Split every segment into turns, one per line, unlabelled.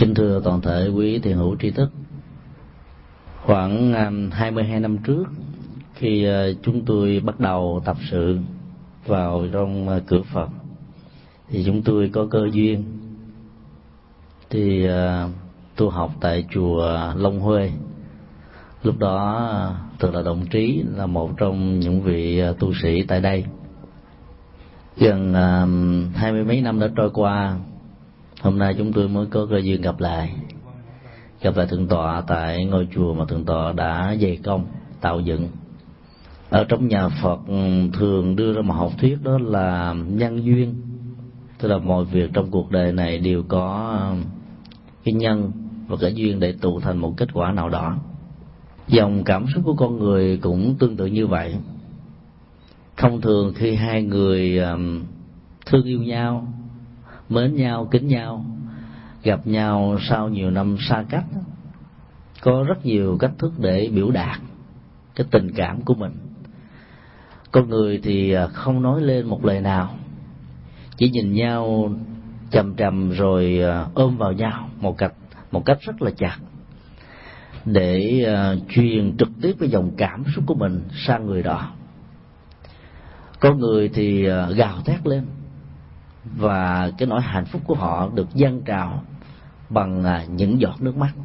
Kính thưa toàn thể quý thiền hữu tri thức, khoảng 22 năm trước, khi chúng tôi bắt đầu tập sự vào trong cửa Phật, thì chúng tôi có cơ duyên thì tu học tại chùa Long Huê. Lúc đó Thượng Tọa Đồng Trí là một trong những vị tu sĩ tại đây. Gần 20 mấy năm đã trôi qua, hôm nay chúng tôi mới có cơ duyên gặp lại Thượng tọa tại ngôi chùa mà Thượng tọa đã dày công tạo dựng. Ở trong nhà Phật thường đưa ra một học thuyết, đó là nhân duyên, tức là mọi việc trong cuộc đời này đều có cái nhân và cái duyên để tụ thành một kết quả nào đó. Dòng cảm xúc của con người cũng tương tự như vậy. Thông thường khi hai người thương yêu nhau, mến nhau, kính nhau, gặp nhau sau nhiều năm xa cách, có rất nhiều cách thức để biểu đạt cái tình cảm của mình. Con người thì không nói lên một lời nào, chỉ nhìn nhau chằm chằm rồi ôm vào nhau một cách rất là chặt, để truyền trực tiếp cái dòng cảm xúc của mình sang người đó. Có người thì gào thét lên, và cái nỗi hạnh phúc của họ được dâng trào bằng những giọt nước mắt.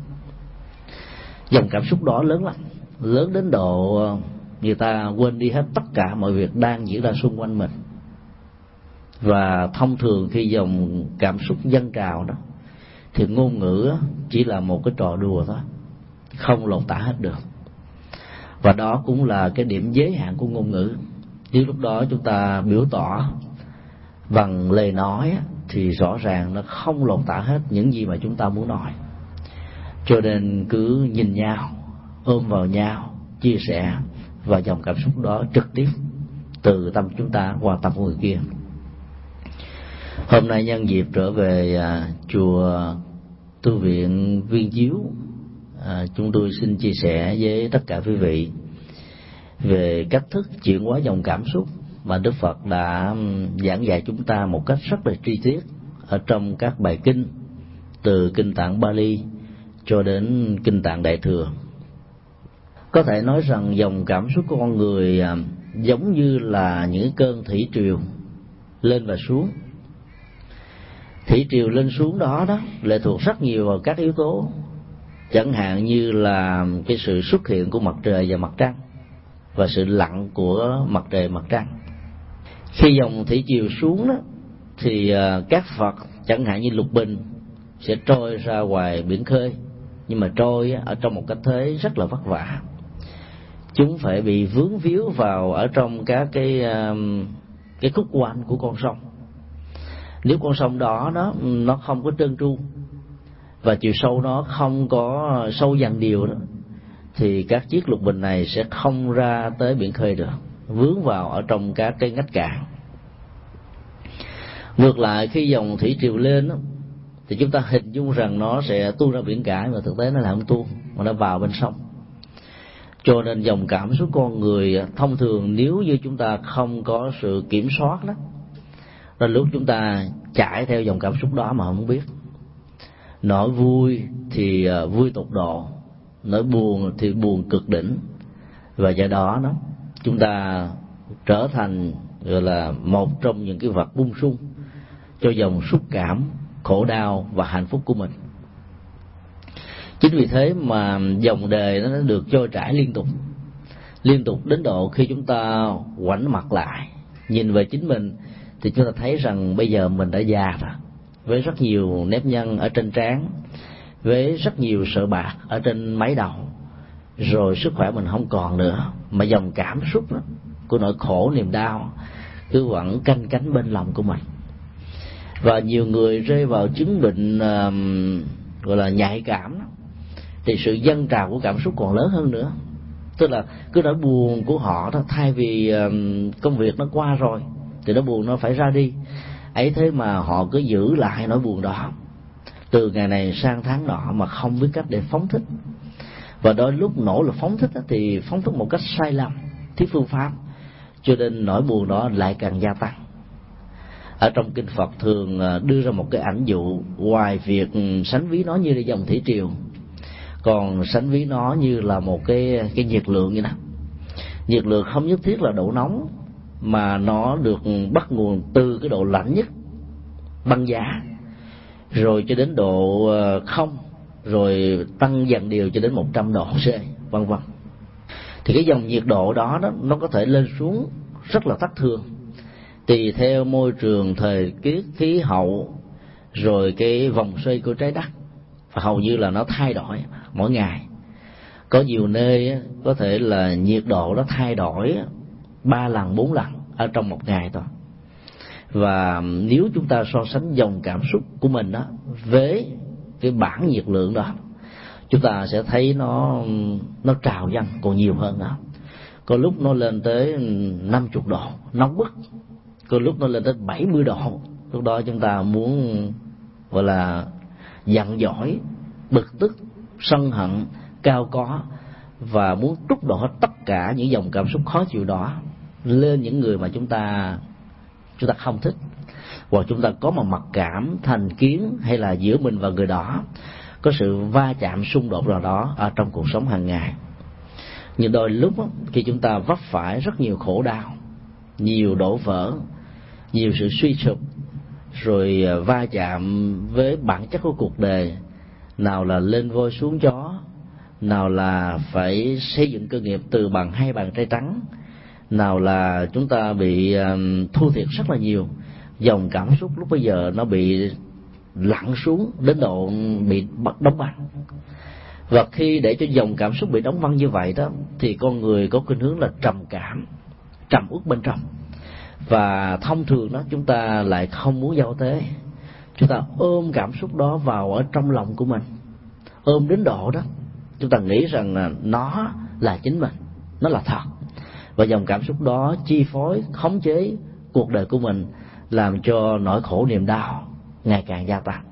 Dòng cảm xúc đó lớn lắm, lớn đến độ người ta quên đi hết tất cả mọi việc đang diễn ra xung quanh mình. Và thông thường khi dòng cảm xúc dâng trào đó, thì ngôn ngữ chỉ là một cái trò đùa thôi, không lột tả hết được. Và đó cũng là cái điểm giới hạn của ngôn ngữ. Nếu lúc đó chúng ta biểu tỏ bằng lời nói thì rõ ràng nó không lột tả hết những gì mà chúng ta muốn nói. Cho nên cứ nhìn nhau, ôm vào nhau, chia sẻ, và dòng cảm xúc đó trực tiếp từ tâm chúng ta qua tâm của người kia. Hôm nay nhân dịp trở về chùa Tu viện Viên Chiếu, chúng tôi xin chia sẻ với tất cả quý vị về cách thức chuyển hóa dòng cảm xúc mà Đức Phật đã giảng dạy chúng ta một cách rất là chi tiết ở trong các bài kinh, từ kinh Tạng Bali cho đến kinh Tạng Đại Thừa. Có thể nói rằng dòng cảm xúc của con người giống như là những cơn thủy triều lên và xuống. Thủy triều lên xuống đó lệ thuộc rất nhiều vào các yếu tố, chẳng hạn như là cái sự xuất hiện của mặt trời và mặt trăng, và sự lặn của mặt trời mặt trăng. Khi dòng thủy triều xuống đó, thì các Phật chẳng hạn như Lục Bình sẽ trôi ra ngoài biển khơi, nhưng mà trôi ở trong một cách thế rất là vất vả. Chúng phải bị vướng víu vào ở trong các cái khúc quanh của con sông. Nếu con sông đó nó không có trơn tru, và chiều sâu nó không có sâu dần đều đó, thì các chiếc lục bình này sẽ không ra tới biển khơi được, vướng vào ở trong các cái ngách cạn. Ngược lại, khi dòng thủy triều lên đó, thì chúng ta hình dung rằng nó sẽ tuôn ra biển cả, mà thực tế nó là không tuôn, mà nó vào bên sông. Cho nên dòng cảm xúc con người thông thường, nếu như chúng ta không có sự kiểm soát đó, đến lúc chúng ta chạy theo dòng cảm xúc đó mà không biết. Nỗi vui thì vui tột độ, nỗi buồn thì buồn cực đỉnh, và do đó chúng ta trở thành gọi là một trong những cái vật bung sung cho dòng xúc cảm, khổ đau và hạnh phúc của mình. Chính vì thế mà dòng đời nó được trôi chảy liên tục đến độ khi chúng ta ngoảnh mặt lại nhìn về chính mình, thì chúng ta thấy rằng bây giờ mình đã già rồi, với rất nhiều nếp nhăn ở trên trán, với rất nhiều sợi bạc ở trên mái đầu, rồi sức khỏe mình không còn nữa, mà dòng cảm xúc của nỗi khổ niềm đau cứ vẫn canh cánh bên lòng của mình. Và nhiều người rơi vào chứng bệnh gọi là nhạy cảm, thì sự dâng trào của cảm xúc còn lớn hơn nữa. Tức là cứ nỗi buồn của họ đó, thay vì công việc nó qua rồi thì nỗi buồn nó phải ra đi, ấy thế mà họ cứ giữ lại nỗi buồn đó từ ngày này sang tháng nọ mà không biết cách để phóng thích. Và đôi lúc nỗ lực phóng thích thì phóng thích một cách sai lầm, thiếu phương pháp, cho nên nỗi buồn đó lại càng gia tăng. Ở trong kinh Phật thường đưa ra một cái ảnh dụ, ngoài việc sánh ví nó như là dòng thủy triều, còn sánh ví nó như là một cái nhiệt lượng như đó. Nhiệt lượng không nhất thiết là độ nóng, mà nó được bắt nguồn từ cái độ lạnh nhất, băng giá, rồi cho đến độ không, rồi tăng dần đều cho đến 100 độ C, vân vân. Thì cái dòng nhiệt độ đó nó có thể lên xuống rất là thất thường, tùy theo môi trường, thời tiết, khí hậu, rồi cái vòng xoay của trái đất, và hầu như là nó thay đổi mỗi ngày. Có nhiều nơi có thể là nhiệt độ nó thay đổi 3 lần 4 lần ở trong một ngày thôi. Và nếu chúng ta so sánh dòng cảm xúc của mình đó với cái bảng nhiệt lượng đó, chúng ta sẽ thấy nó trào dâng còn nhiều hơn nữa. Có lúc nó lên tới 50 độ nóng bức, có lúc nó lên tới 70 độ. Lúc đó chúng ta muốn gọi là giận dỗi, bực tức, sân hận, cao có, và muốn trút đổ hết tất cả những dòng cảm xúc khó chịu đó lên những người mà chúng ta không thích, hoặc chúng ta có một mặc cảm, thành kiến, hay là giữa mình và người đó có sự va chạm, xung đột nào đó ở trong cuộc sống hàng ngày. Nhưng đôi lúc khi chúng ta vấp phải rất nhiều khổ đau, nhiều đổ vỡ, nhiều sự suy sụp, rồi va chạm với bản chất của cuộc đời, nào là lên voi xuống chó, nào là phải xây dựng cơ nghiệp từ bằng 2 bàn tay trắng, nào là chúng ta bị thua thiệt rất là nhiều, dòng cảm xúc lúc bây giờ nó bị lặn xuống đến độ bị đóng băng. Và khi để cho dòng cảm xúc bị đóng băng như vậy đó, thì con người có khuynh hướng là trầm cảm, trầm uất bên trong. Và thông thường đó, chúng ta lại không muốn giao tế, chúng ta ôm cảm xúc đó vào ở trong lòng của mình, ôm đến độ đó chúng ta nghĩ rằng là nó là chính mình, nó là thật, và dòng cảm xúc đó chi phối, khống chế cuộc đời của mình, làm cho nỗi khổ niềm đau ngày càng gia tăng.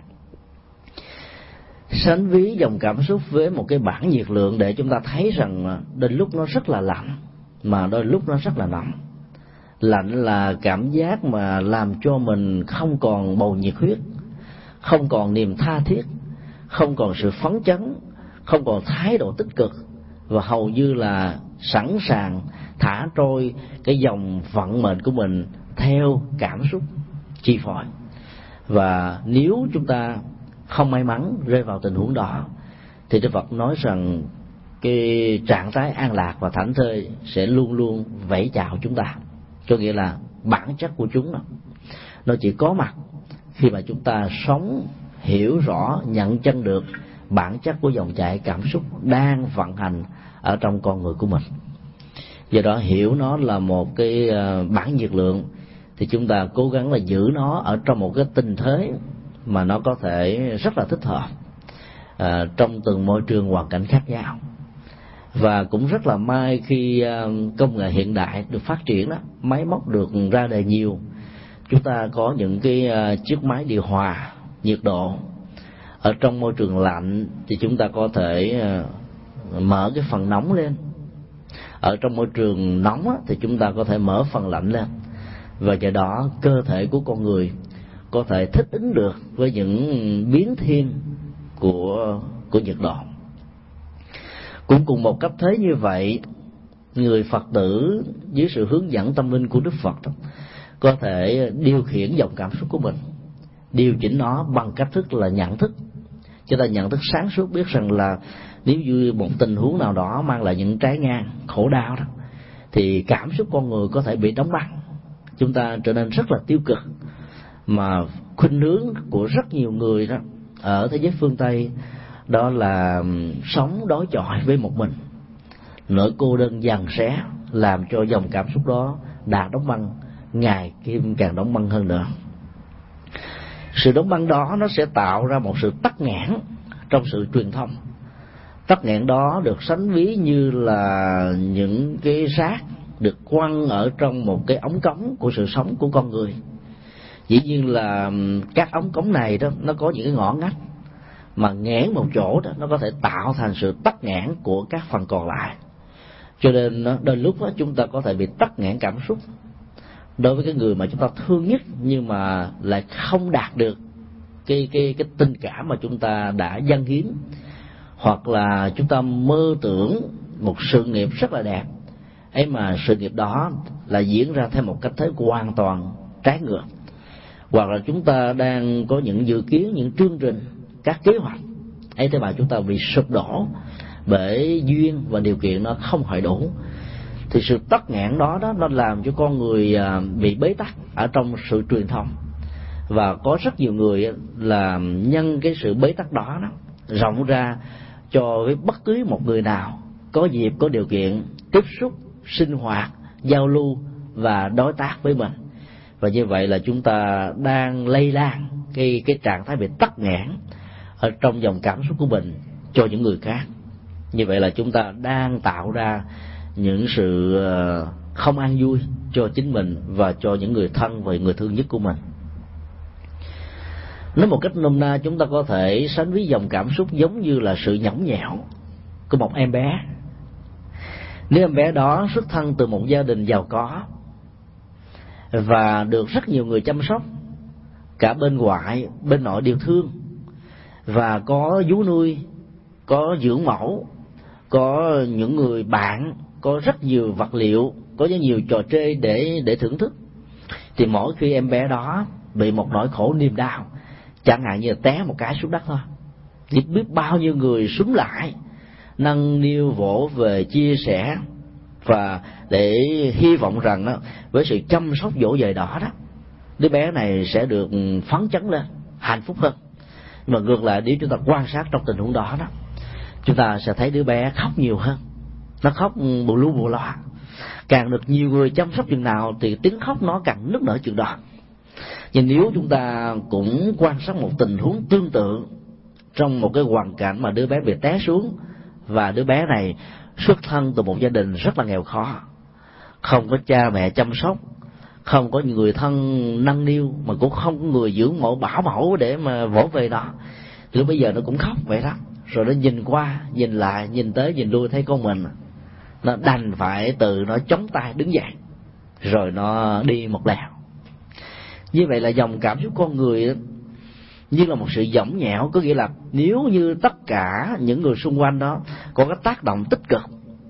Sánh ví dòng cảm xúc với một cái bảng nhiệt lượng để chúng ta thấy rằng đôi lúc nó rất là lạnh, mà đôi lúc nó rất là nóng. Lạnh là cảm giác mà làm cho mình không còn bầu nhiệt huyết, không còn niềm tha thiết, không còn sự phấn chấn, không còn thái độ tích cực, và hầu như là sẵn sàng thả trôi cái dòng vận mệnh của mình theo cảm xúc chi phối. Và nếu chúng ta không may mắn rơi vào tình huống đó, thì Đức Phật nói rằng cái trạng thái an lạc và thảnh thơi sẽ luôn luôn vẫy chào chúng ta. Có nghĩa là bản chất của chúng nó chỉ có mặt khi mà chúng ta sống hiểu rõ, nhận chân được bản chất của dòng chảy cảm xúc đang vận hành ở trong con người của mình. Do đó hiểu nó là một cái bản nhiệt lượng, thì chúng ta cố gắng là giữ nó ở trong một cái tình thế mà nó có thể rất là thích hợp trong từng môi trường hoàn cảnh khác nhau. Và cũng rất là may khi công nghệ hiện đại được phát triển đó, máy móc được ra đời nhiều, chúng ta có những cái chiếc máy điều hòa nhiệt độ. Ở trong môi trường lạnh thì chúng ta có thể mở cái phần nóng lên, ở trong môi trường nóng thì chúng ta có thể mở phần lạnh lên, và do đó cơ thể của con người có thể thích ứng được với những biến thiên của nhiệt độ. Cũng cùng một cách thế như vậy, người Phật tử dưới sự hướng dẫn tâm linh của Đức Phật đó, có thể điều khiển dòng cảm xúc của mình, điều chỉnh nó bằng cách thức là nhận thức. Chúng ta nhận thức sáng suốt biết rằng là nếu như một tình huống nào đó mang lại những trái ngang khổ đau đó, thì cảm xúc con người có thể bị đóng băng, chúng ta trở nên rất là tiêu cực. Mà khuynh hướng của rất nhiều người đó ở thế giới phương Tây đó là sống đối chọi với một mình, nỗi cô đơn giằng xé làm cho dòng cảm xúc đó đã đóng băng ngày càng đóng băng hơn nữa. Sự đóng băng đó nó sẽ tạo ra một sự tắc nghẽn trong sự truyền thông. Tắc nghẽn đó được sánh ví như là những cái rác được quăng ở trong một cái ống cống của sự sống của con người. Dĩ nhiên là các ống cống này đó nó có những cái ngõ ngách, mà nghẽn một chỗ đó nó có thể tạo thành sự tắc nghẽn của các phần còn lại. Cho nên đôi lúc đó, chúng ta có thể bị tắc nghẽn cảm xúc, đối với cái người mà chúng ta thương nhất, nhưng mà lại không đạt được cái tình cảm mà chúng ta đã dâng hiến, hoặc là chúng ta mơ tưởng một sự nghiệp rất là đẹp ấy mà sự nghiệp đó là diễn ra theo một cách thế hoàn toàn trái ngược, hoặc là chúng ta đang có những dự kiến, những chương trình, các kế hoạch ấy thế mà chúng ta bị sụp đổ bởi duyên và điều kiện nó không hội đủ, thì sự tắc nghẽn đó nó làm cho con người bị bế tắc ở trong sự truyền thông. Và có rất nhiều người là nhân cái sự bế tắc đó rộng ra cho với bất cứ một người nào có dịp, có điều kiện tiếp xúc, sinh hoạt, giao lưu và đối tác với mình. Và như vậy là chúng ta đang lây lan cái trạng thái bị tắc nghẽn ở trong dòng cảm xúc của mình cho những người khác. Như vậy là chúng ta đang tạo ra những sự không an vui cho chính mình và cho những người thân và người thương nhất của mình. Nói một cách nôm na, chúng ta có thể sánh ví dòng cảm xúc giống như là sự nhõng nhẽo của một em bé. Nếu em bé đó xuất thân từ một gia đình giàu có và được rất nhiều người chăm sóc, cả bên ngoại bên nội đều thương, và có vú nuôi, có dưỡng mẫu, có những người bạn, có rất nhiều vật liệu, có rất nhiều trò chơi để thưởng thức, thì mỗi khi em bé đó bị một nỗi khổ niềm đau, chẳng hạn như là té một cái xuống đất thôi, thì biết bao nhiêu người xúm lại nâng niu vỗ về, chia sẻ, và để hy vọng rằng đó, với sự chăm sóc dỗ dành đó đứa bé này sẽ được phấn chấn lên, hạnh phúc hơn. Mà ngược lại, nếu chúng ta quan sát trong tình huống đó chúng ta sẽ thấy đứa bé khóc nhiều hơn, nó khóc bù lu bù loa. Càng được nhiều người chăm sóc chừng nào thì tiếng khóc nó càng nức nở chừng đó. Nhưng nếu chúng ta cũng quan sát một tình huống tương tự trong một cái hoàn cảnh mà đứa bé bị té xuống, và đứa bé này xuất thân từ một gia đình rất là nghèo khó, không có cha mẹ chăm sóc, không có người thân nâng niu, mà cũng không có người dưỡng mẫu bảo mẫu để mà vỗ về nó, thì lúc bây giờ nó cũng khóc vậy đó. Rồi nó nhìn qua, nhìn lại, nhìn tới, nhìn lui, thấy con mình, nó đành phải tự nó chống tay đứng dậy, rồi nó đi một lèo. Như vậy là dòng cảm xúc con người như là một sự dõng nhẽo, có nghĩa là nếu như tất cả những người xung quanh đó có cái tác động tích cực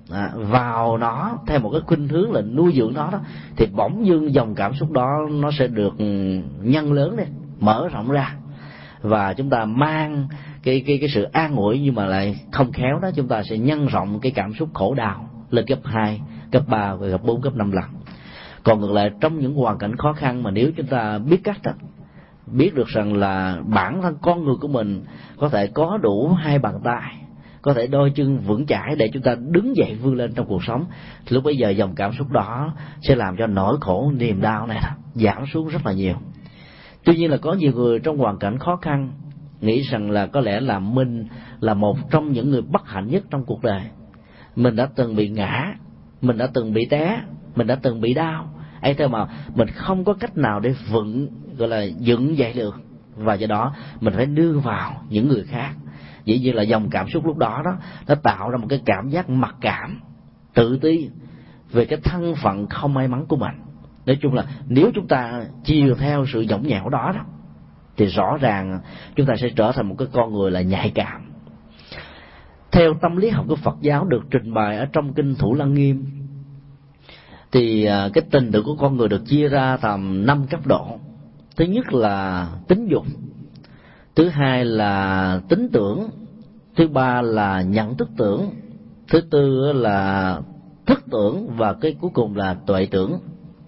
vào nó theo một cái khuynh hướng là nuôi dưỡng nó đó, thì bỗng dưng dòng cảm xúc đó nó sẽ được nhân lớn lên, mở rộng ra, và chúng ta mang cái sự an ủi, nhưng mà lại không khéo đó, chúng ta sẽ nhân rộng cái cảm xúc khổ đau lên gấp 2, gấp 3 và gấp 4, gấp 5 lần. Còn ngược lại, trong những hoàn cảnh khó khăn mà nếu chúng ta biết cách biết được rằng là bản thân con người của mình có thể có đủ 2 bàn tay, có thể đôi chân vững chãi để chúng ta đứng dậy vươn lên trong cuộc sống, thì lúc bấy giờ dòng cảm xúc đó sẽ làm cho nỗi khổ niềm đau này giảm xuống rất là nhiều. Tuy nhiên là có nhiều người trong hoàn cảnh khó khăn nghĩ rằng là có lẽ là mình là một trong những người bất hạnh nhất trong cuộc đời. Mình đã từng bị ngã, mình đã từng bị té, mình đã từng bị đau, ấy thế mà mình không có cách nào để gọi là dựng dậy được, và do đó mình phải nương vào những người khác. Dĩ nhiên là dòng cảm xúc lúc đó nó tạo ra một cái cảm giác mặc cảm, tự ti về cái thân phận không may mắn của mình. Nói chung là nếu chúng ta chiều theo sự nhõng nhẽo đó thì rõ ràng chúng ta sẽ trở thành một cái con người là nhạy cảm. Theo tâm lý học của Phật giáo được trình bày ở trong kinh Thủ Lăng Nghiêm, thì cái tình tự của con người được chia ra thành 5 cấp độ. Thứ nhất là tính dục, thứ hai là tính tưởng, thứ ba là nhận thức tưởng, thứ tư là thức tưởng, và cái cuối cùng là tuệ tưởng.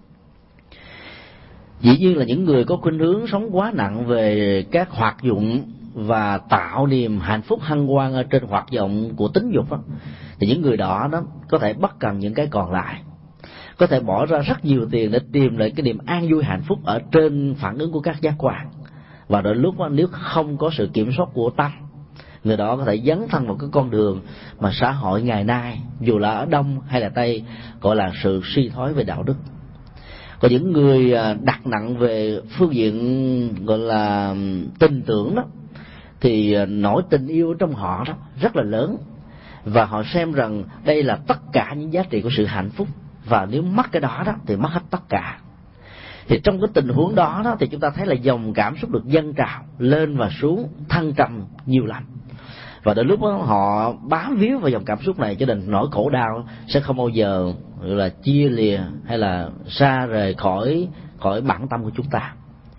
Dĩ nhiên là những người có khuynh hướng sống quá nặng về các hoạt dụng và tạo niềm hạnh phúc hân hoan ở trên hoạt động của tính dục thì những người đó có thể bất cần những cái còn lại, có thể bỏ ra rất nhiều tiền để tìm lại cái niềm an vui hạnh phúc ở trên phản ứng của các giác quan. Và đôi lúc nếu không có sự kiểm soát của tâm, người đó có thể dấn thân vào cái con đường mà xã hội ngày nay, dù là ở Đông hay là Tây, gọi là sự suy thoái về đạo đức. Còn những người đặt nặng về phương diện gọi là tình tưởng thì nỗi tình yêu trong họ rất là lớn, và họ xem rằng đây là tất cả những giá trị của sự hạnh phúc, và nếu mất cái đó thì mất hết tất cả. Thì trong cái tình huống đó thì chúng ta thấy là dòng cảm xúc được dâng trào lên và xuống, thăng trầm nhiều lắm. Và đến lúc đó họ bám víu vào dòng cảm xúc này, cho nên nỗi khổ đau sẽ không bao giờ là chia lìa hay là xa rời khỏi bản tâm của chúng ta.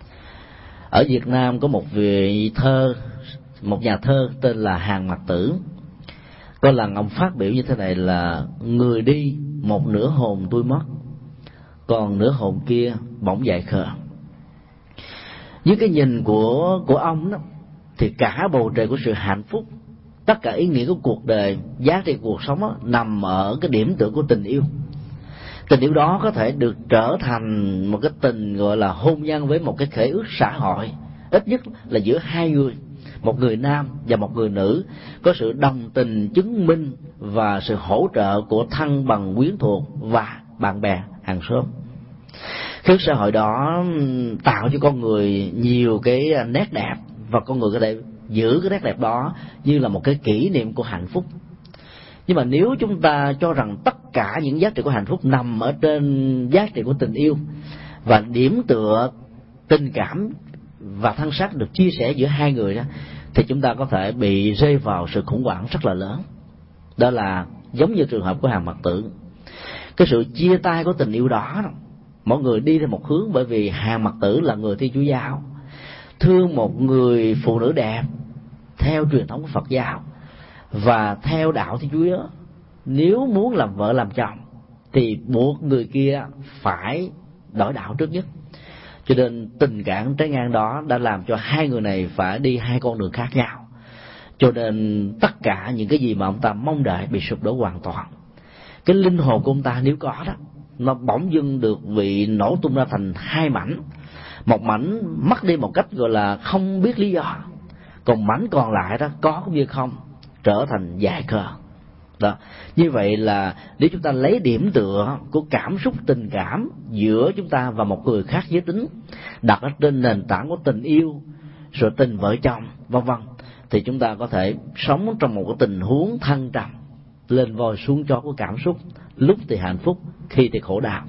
Ở Việt Nam có một vị thơ, một nhà thơ tên là Hàn Mặc Tử. Có lần ông phát biểu như thế này là: người đi một nửa hồn tôi mất, còn nửa hồn kia bỗng dại khờ. Với cái nhìn của ông đó, thì cả bầu trời của sự hạnh phúc, tất cả ý nghĩa của cuộc đời, giá trị cuộc sống đó, nằm ở cái điểm tựa của tình yêu. Tình yêu đó có thể được trở thành một cái tình gọi là hôn nhân với một cái khế ước xã hội, ít nhất là giữa hai người, một người nam và một người nữ, có sự đồng tình chứng minh và sự hỗ trợ của thân bằng quyến thuộc và bạn bè hàng xóm. Cái xã hội đó tạo cho con người nhiều cái nét đẹp, và con người có thể giữ cái nét đẹp đó như là một cái kỷ niệm của hạnh phúc. Nhưng mà nếu chúng ta cho rằng tất cả những giá trị của hạnh phúc nằm ở trên giá trị của tình yêu, và điểm tựa tình cảm và thân xác được chia sẻ giữa hai người đó, thì chúng ta có thể bị rơi vào sự khủng hoảng rất là lớn. Đó là giống như trường hợp của Hàn Mặc Tử. Cái sự chia tay của tình yêu đó, mọi người đi theo một hướng, bởi vì Hàn Mặc Tử là người Thiên Chúa giáo, thương một người phụ nữ đẹp theo truyền thống của Phật giáo và theo đạo Thiên Chúa. Nếu muốn làm vợ làm chồng thì buộc người kia phải đổi đạo trước nhất. Cho nên tình cảm trái ngang đó đã làm cho hai người này phải đi hai con đường khác nhau. Cho nên tất cả những cái gì mà ông ta mong đợi bị sụp đổ hoàn toàn. Cái linh hồn của ông ta nếu có đó, nó bỗng dưng được bị nổ tung ra thành hai mảnh. Một mảnh mất đi một cách gọi là không biết lý do, còn mảnh còn lại đó có cũng như không, trở thành dại khờ. Đó. Như vậy là nếu chúng ta lấy điểm tựa của cảm xúc tình cảm giữa chúng ta và một người khác giới tính, đặt ở trên nền tảng của tình yêu, rồi tình vợ chồng, vân vân, thì chúng ta có thể sống trong một cái tình huống thăng trầm, lên voi xuống chó của cảm xúc, lúc thì hạnh phúc, khi thì khổ đau.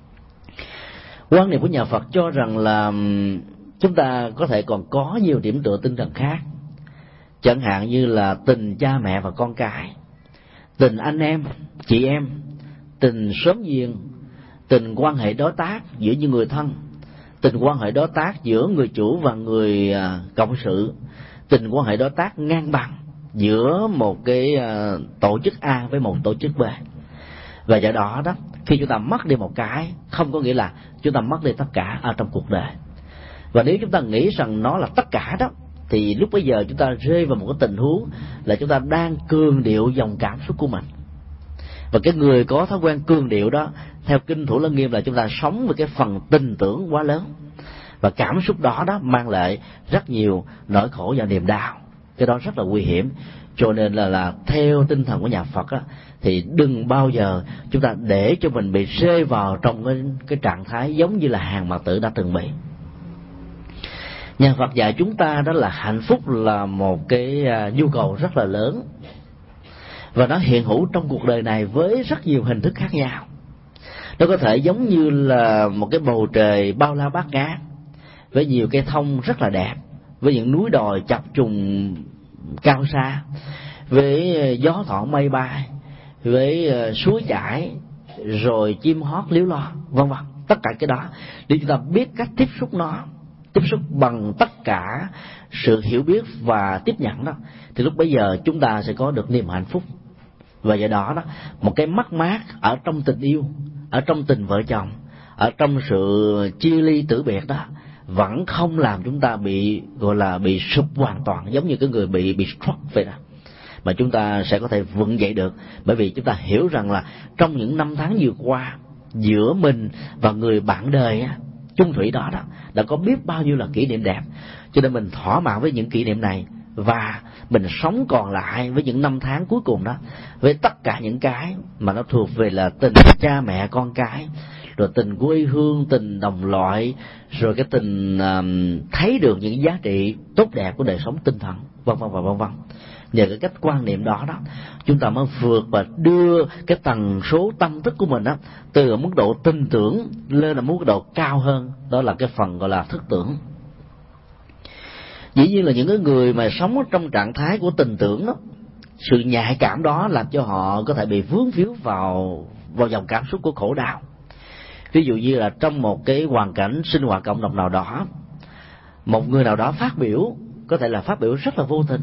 Quan niệm của nhà Phật cho rằng là chúng ta có thể còn có nhiều điểm tựa tinh thần khác, chẳng hạn như là tình cha mẹ và con cái, tình anh em, chị em, tình xóm giềng, tình quan hệ đối tác giữa những người thân, tình quan hệ đối tác giữa người chủ và người cộng sự, tình quan hệ đối tác ngang bằng giữa một cái tổ chức A với một tổ chức B. Và do đó đó, khi chúng ta mất đi một cái, không có nghĩa là chúng ta mất đi tất cả ở trong cuộc đời. Và nếu chúng ta nghĩ rằng nó là tất cả đó, thì lúc bấy giờ chúng ta rơi vào một cái tình huống là chúng ta đang cường điệu dòng cảm xúc của mình. Và cái người có thói quen cường điệu đó, theo kinh Thủ Lăng Nghiêm là chúng ta sống với cái phần tình tưởng quá lớn, và cảm xúc đó mang lại rất nhiều nỗi khổ và niềm đau. Cái đó rất là nguy hiểm. Cho nên là theo tinh thần của nhà Phật á, thì đừng bao giờ chúng ta để cho mình bị rơi vào trong cái trạng thái giống như là Hàn Mặc Tử đã từng bị. Nhà Phật dạy chúng ta đó là hạnh phúc là một cái nhu cầu rất là lớn, và nó hiện hữu trong cuộc đời này với rất nhiều hình thức khác nhau. Nó có thể giống như là một cái bầu trời bao la bát ngát, với nhiều cây thông rất là đẹp, với những núi đồi chập trùng cao xa, với gió thoảng mây bay, với suối chảy, rồi chim hót líu lo, vân vân. Tất cả cái đó, để chúng ta biết cách tiếp xúc nó, tiếp xúc bằng tất cả sự hiểu biết và tiếp nhận đó, thì lúc bấy giờ chúng ta sẽ có được niềm hạnh phúc. Và do đó một cái mất mát ở trong tình yêu, ở trong tình vợ chồng, ở trong sự chia ly tử biệt đó, vẫn không làm chúng ta bị gọi là bị sụp hoàn toàn, giống như cái người bị stroke vậy đó, mà chúng ta sẽ có thể vững dậy được. Bởi vì chúng ta hiểu rằng là trong những năm tháng vừa qua, giữa mình và người bạn đời chung thủy đó đã có biết bao nhiêu là kỷ niệm đẹp, cho nên mình thỏa mãn với những kỷ niệm này, và mình sống còn lại với những năm tháng cuối cùng đó, với tất cả những cái mà nó thuộc về là tình cha mẹ con cái, rồi tình quê hương, tình đồng loại, rồi cái tình thấy được những giá trị tốt đẹp của đời sống tinh thần, vân vân và vân vân. Nhờ cái cách quan niệm đó chúng ta mới vượt và đưa cái tần số tâm thức của mình từ mức độ tin tưởng lên là mức độ cao hơn, đó là cái phần gọi là thức tưởng. Dĩ nhiên là những cái người mà sống trong trạng thái của tình tưởng sự nhạy cảm đó làm cho họ có thể bị vướng víu vào dòng cảm xúc của khổ đau. Ví dụ như là trong một cái hoàn cảnh sinh hoạt cộng đồng nào đó, một người nào đó phát biểu, có thể là phát biểu rất là vô tình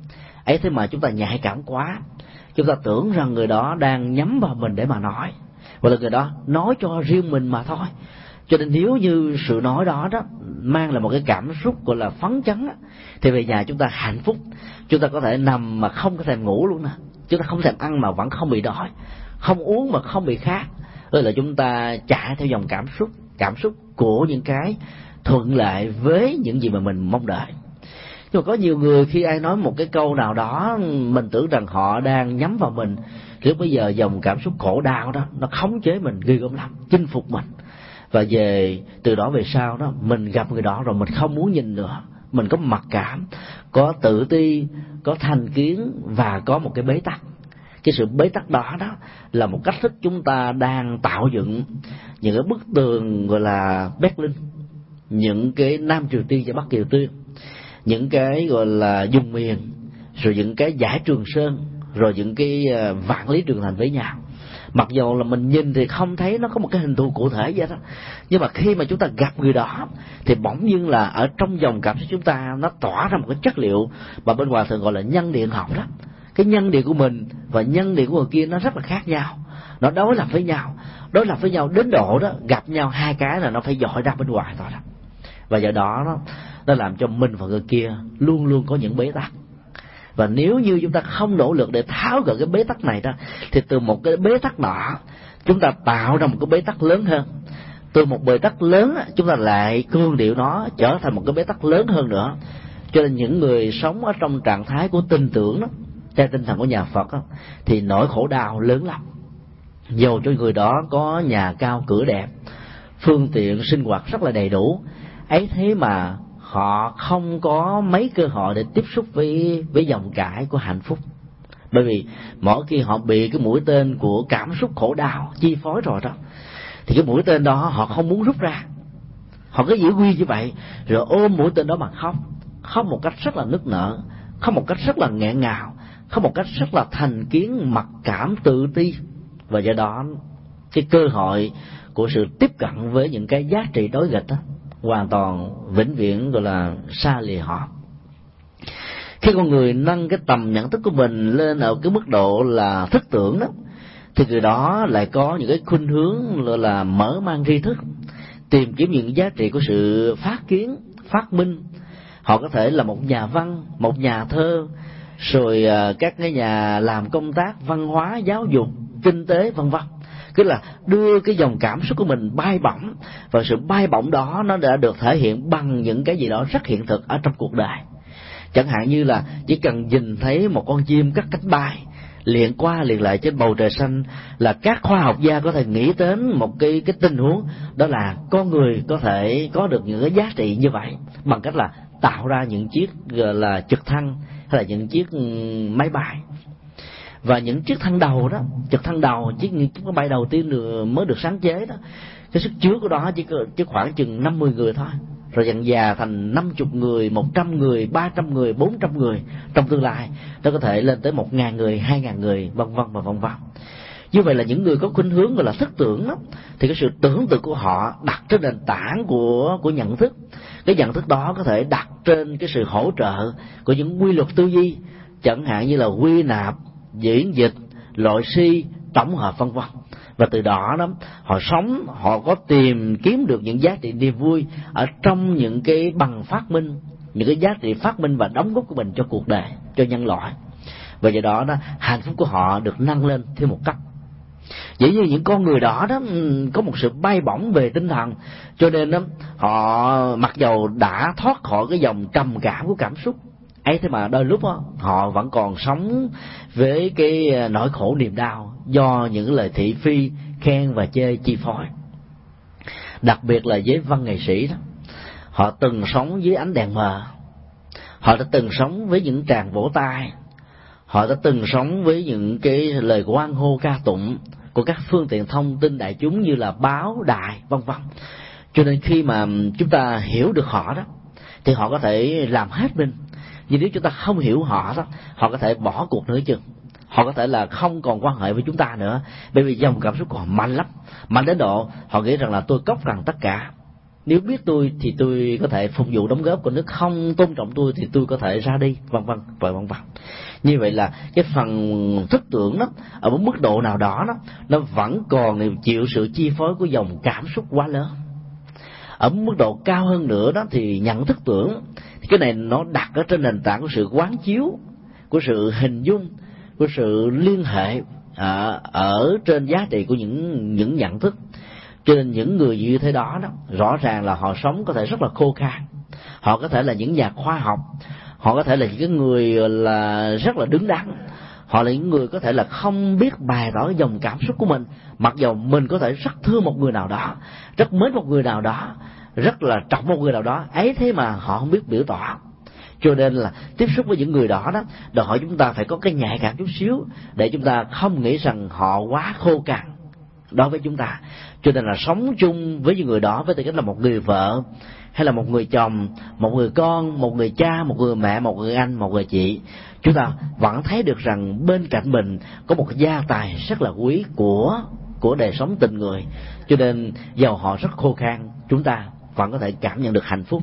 ấy, thế mà chúng ta nhạy cảm quá, chúng ta tưởng rằng người đó đang nhắm vào mình để mà nói, hoặc là người đó nói cho riêng mình mà thôi. Cho nên nếu như sự nói đó mang lại một cái cảm xúc gọi là phấn chấn thì về nhà chúng ta hạnh phúc, chúng ta có thể nằm mà không có thèm ngủ luôn nè, chúng ta không thèm ăn mà vẫn không bị đói, không uống mà không bị khát. Tức là chúng ta chạy theo dòng cảm xúc của những cái thuận lợi với những gì mà mình mong đợi. Nhưng mà có nhiều người khi ai nói một cái câu nào đó mình tưởng rằng họ đang nhắm vào mình, lúc bây giờ dòng cảm xúc khổ đau đó nó khống chế mình ghê gớm lắm, chinh phục mình. Và từ đó về sau đó mình gặp người đó rồi mình không muốn nhìn nữa, mình có mặc cảm, có tự ti, có thành kiến và có một cái bế tắc. Cái sự bế tắc đó là một cách thức chúng ta đang tạo dựng những cái bức tường gọi là Berlin, những cái Nam Triều Tiên và Bắc Triều Tiên, những cái gọi là vùng miền, rồi những cái dải Trường Sơn, rồi những cái vạn lý trường thành với nhau. Mặc dù là mình nhìn thì không thấy nó có một cái hình thù cụ thể vậy đó, nhưng mà khi mà chúng ta gặp người đó thì bỗng dưng là ở trong dòng cảm xúc chúng ta nó tỏa ra một cái chất liệu mà bên ngoài thường gọi là nhân điện học đó. Cái nhân điện của mình và nhân điện của người kia nó rất là khác nhau, nó đối lập với nhau đến độ đó gặp nhau hai cái là nó phải dội ra bên ngoài thôi đó. Và do đó nó làm cho mình và người kia luôn luôn có những bế tắc. Và nếu như chúng ta không nỗ lực để tháo gỡ cái bế tắc này đó, thì từ một cái bế tắc nhỏ chúng ta tạo ra một cái bế tắc lớn hơn. Từ một bế tắc lớn chúng ta lại cương điệu nó trở thành một cái bế tắc lớn hơn nữa. Cho nên những người sống ở trong trạng thái của tin tưởng theo tinh thần của nhà Phật thì nỗi khổ đau lớn lắm. Dù cho người đó có nhà cao cửa đẹp, phương tiện sinh hoạt rất là đầy đủ, ấy thế mà họ không có mấy cơ hội để tiếp xúc với dòng chảy của hạnh phúc. Bởi vì mỗi khi họ bị cái mũi tên của cảm xúc khổ đau chi phối rồi đó, thì cái mũi tên đó họ không muốn rút ra, họ cứ giữ nguyên như vậy, rồi ôm mũi tên đó mà khóc một cách rất là nức nở, khóc một cách rất là nghẹn ngào, khóc một cách rất là thành kiến, mặc cảm, tự ti. Và do đó cái cơ hội của sự tiếp cận với những cái giá trị đối nghịch đó hoàn toàn vĩnh viễn gọi là xa lìa họ. Khi con người nâng cái tầm nhận thức của mình lên ở cái mức độ là thức tưởng đó, thì người đó lại có những cái khuynh hướng là mở mang tri thức, tìm kiếm những giá trị của sự phát kiến, phát minh. Họ có thể là một nhà văn, một nhà thơ, rồi các cái nhà làm công tác văn hóa, giáo dục, kinh tế vân vân. Cứ là đưa cái dòng cảm xúc của mình bay bổng, và sự bay bổng đó nó đã được thể hiện bằng những cái gì đó rất hiện thực ở trong cuộc đời. Chẳng hạn như là chỉ cần nhìn thấy một con chim cất cánh bay liền qua liền lại trên bầu trời xanh là các khoa học gia có thể nghĩ đến một cái tình huống, đó là con người có thể có được những cái giá trị như vậy bằng cách là tạo ra những chiếc gọi là trực thăng hay là những chiếc máy bay. Và những chiếc thăng đầu đó, trực thăng đầu, chiếc máy bay đầu tiên mới được sáng chế đó, cái sức chứa của đó chỉ khoảng chừng 50 người thôi, rồi dần già thành 50 người, 100 người, 300 người, 400 người. Trong tương lai nó có thể lên tới 1.000 người, 2.000 người, vân vân và vân vân. Như vậy là những người có khuynh hướng gọi là thức tưởng đó, thì cái sự tưởng tượng của họ đặt trên nền tảng của nhận thức. Cái nhận thức đó có thể đặt trên cái sự hỗ trợ của những quy luật tư duy, chẳng hạn như là quy nạp, diễn dịch, loại suy, tổng hợp vân vân. Và từ đó họ sống, họ có tìm kiếm được những giá trị niềm vui ở trong những cái bằng phát minh, những cái giá trị phát minh và đóng góp của mình cho cuộc đời, cho nhân loại. Và do đó hạnh phúc của họ được nâng lên thêm một cấp. Dĩ nhiên những con người đó có một sự bay bổng về tinh thần, cho nên họ mặc dầu đã thoát khỏi cái dòng trầm cảm của cảm xúc ấy, thế mà đôi lúc họ vẫn còn sống với cái nỗi khổ niềm đau do những lời thị phi, khen và chê chi phối. Đặc biệt là với văn nghệ sĩ đó, họ từng sống dưới ánh đèn mờ, họ đã từng sống với những tràng vỗ tay, họ đã từng sống với những cái lời hoan hô ca tụng của các phương tiện thông tin đại chúng như là báo đài vân vân. Cho nên khi mà chúng ta hiểu được họ đó thì họ có thể làm hết mình. Nhưng nếu chúng ta không hiểu họ đó, họ có thể bỏ cuộc nửa chừng, họ có thể là không còn quan hệ với chúng ta nữa, bởi vì dòng cảm xúc còn mạnh lắm, mạnh đến độ họ nghĩ rằng là tôi cốc rằng tất cả, nếu biết tôi thì tôi có thể phục vụ đóng góp, còn nếu không tôn trọng tôi thì tôi có thể ra đi, vân vân và vân vân. Như vậy là cái phần thức tưởng đó ở một mức độ nào đó đó nó vẫn còn chịu sự chi phối của dòng cảm xúc quá lớn. Ở mức độ cao hơn nữa đó thì nhận thức tưởng, thì cái này nó đặt ở trên nền tảng của sự quán chiếu, của sự hình dung, của sự liên hệ ở trên giá trị của những nhận thức. Cho nên những người như thế đó rõ ràng là họ sống có thể rất là khô khan, họ có thể là những nhà khoa học, họ có thể là những người là rất là đứng đắn, họ là những người có thể là không biết bày tỏ dòng cảm xúc của mình, mặc dầu mình có thể rất thương một người nào đó, rất mến một người nào đó, rất là trọng một người nào đó, ấy thế mà họ không biết biểu tỏ. Cho nên là tiếp xúc với những người đó đòi hỏi chúng ta phải có cái nhạy cảm chút xíu, để chúng ta không nghĩ rằng họ quá khô cằn đối với chúng ta. Cho nên là sống chung với những người đó với tư cách là một người vợ, hay là một người chồng, một người con, một người cha, một người mẹ, một người anh, một người chị, chúng ta vẫn thấy được rằng bên cạnh mình có một gia tài rất là quý của đời sống tình người. Cho nên dầu họ rất khô khan, chúng ta vẫn có thể cảm nhận được hạnh phúc.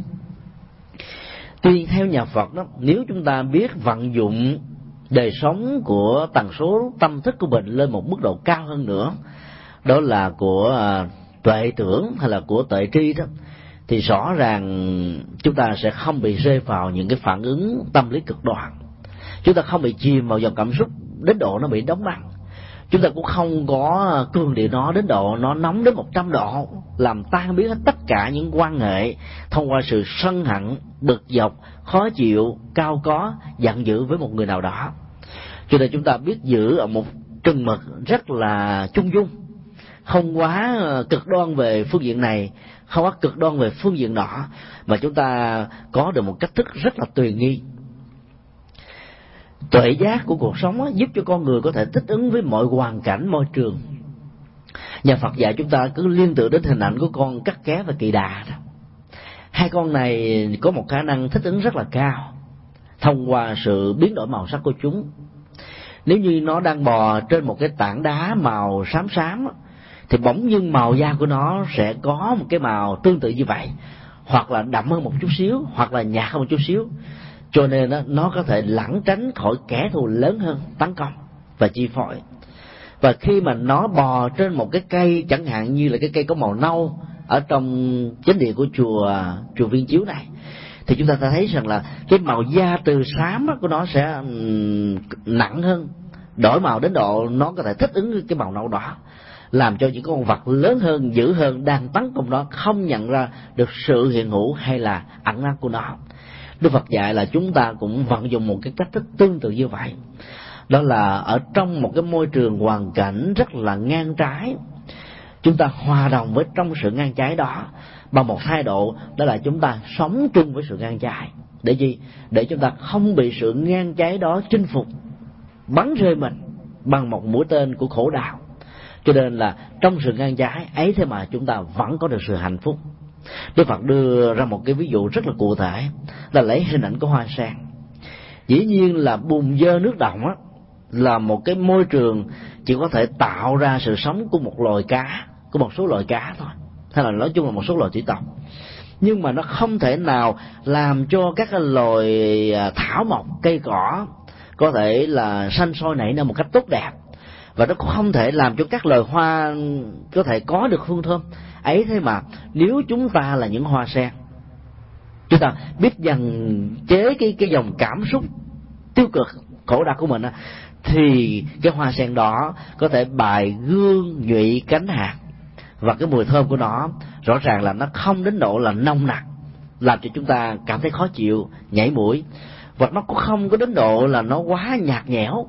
Tuy theo nhà Phật đó, nếu chúng ta biết vận dụng đời sống của tần số tâm thức của mình lên một mức độ cao hơn nữa, đó là của tuệ tưởng hay là của tuệ tri đó, thì rõ ràng chúng ta sẽ không bị rơi vào những cái phản ứng tâm lý cực đoan. Chúng ta không bị chìm vào dòng cảm xúc đến độ nó bị đóng băng. Chúng ta cũng không có cường điệu nó đến độ nó nóng đến 100 độ, làm tan biến hết tất cả những quan hệ thông qua sự sân hận, bực dọc, khó chịu, cao có, giận dữ với một người nào đó. Cho nên chúng ta biết giữ ở một chừng mực rất là trung dung, không quá cực đoan về phương diện này, không quá cực đoan về phương diện nọ, mà chúng ta có được một cách thức rất là tùy nghi. Tuệ giác của cuộc sống giúp cho con người có thể thích ứng với mọi hoàn cảnh, môi trường. Nhà Phật dạy chúng ta cứ liên tưởng đến hình ảnh của con cắt ké và kỳ đà đó. Hai con này có một khả năng thích ứng rất là cao thông qua sự biến đổi màu sắc của chúng. Nếu như nó đang bò trên một cái tảng đá màu xám xám thì bỗng nhiên màu da của nó sẽ có một cái màu tương tự như vậy, hoặc là đậm hơn một chút xíu, hoặc là nhạt hơn một chút xíu. Cho nên nó có thể lẩn tránh khỏi kẻ thù lớn hơn tấn công và chi phối. Và khi mà nó bò trên một cái cây, chẳng hạn như là cái cây có màu nâu ở trong chánh điện của chùa Viên Chiếu này, thì chúng ta thấy rằng là cái màu da từ xám của nó sẽ nặng hơn, đổi màu đến độ nó có thể thích ứng với cái màu nâu đỏ, làm cho những con vật lớn hơn, dữ hơn đang tấn công nó không nhận ra được sự hiện hữu hay là ẩn náu của nó. Đức Phật dạy là chúng ta cũng vận dụng một cái cách thức tương tự như vậy, đó là ở trong một cái môi trường hoàn cảnh rất là ngang trái, chúng ta hòa đồng với trong sự ngang trái đó bằng một thái độ, đó là chúng ta sống chung với sự ngang trái. Để gì? Để chúng ta không bị sự ngang trái đó chinh phục, bắn rơi mình bằng một mũi tên của khổ đạo. Cho nên là trong sự ngang trái ấy thế mà chúng ta vẫn có được sự hạnh phúc. Đức Phật đưa ra một cái ví dụ rất là cụ thể, là lấy hình ảnh của hoa sen. Dĩ nhiên là bùn dơ nước động á, là một cái môi trường chỉ có thể tạo ra sự sống của một loài cá, của một số loài cá thôi, hay là nói chung là một số loài thủy tộc. Nhưng mà nó không thể nào làm cho các loài thảo mộc, cây cỏ có thể là xanh sôi nảy nở một cách tốt đẹp, và nó cũng không thể làm cho các loài hoa có thể có được hương thơm. Ấy thế mà nếu chúng ta là những hoa sen, chúng ta biết dần chế cái dòng cảm xúc tiêu cực khổ đau của mình á, thì cái hoa sen đó có thể bài gương nhụy cánh hạt, và cái mùi thơm của nó rõ ràng là nó không đến độ là nồng nặc làm cho chúng ta cảm thấy khó chịu, nhảy mũi, và nó cũng không có đến độ là nó quá nhạt nhẽo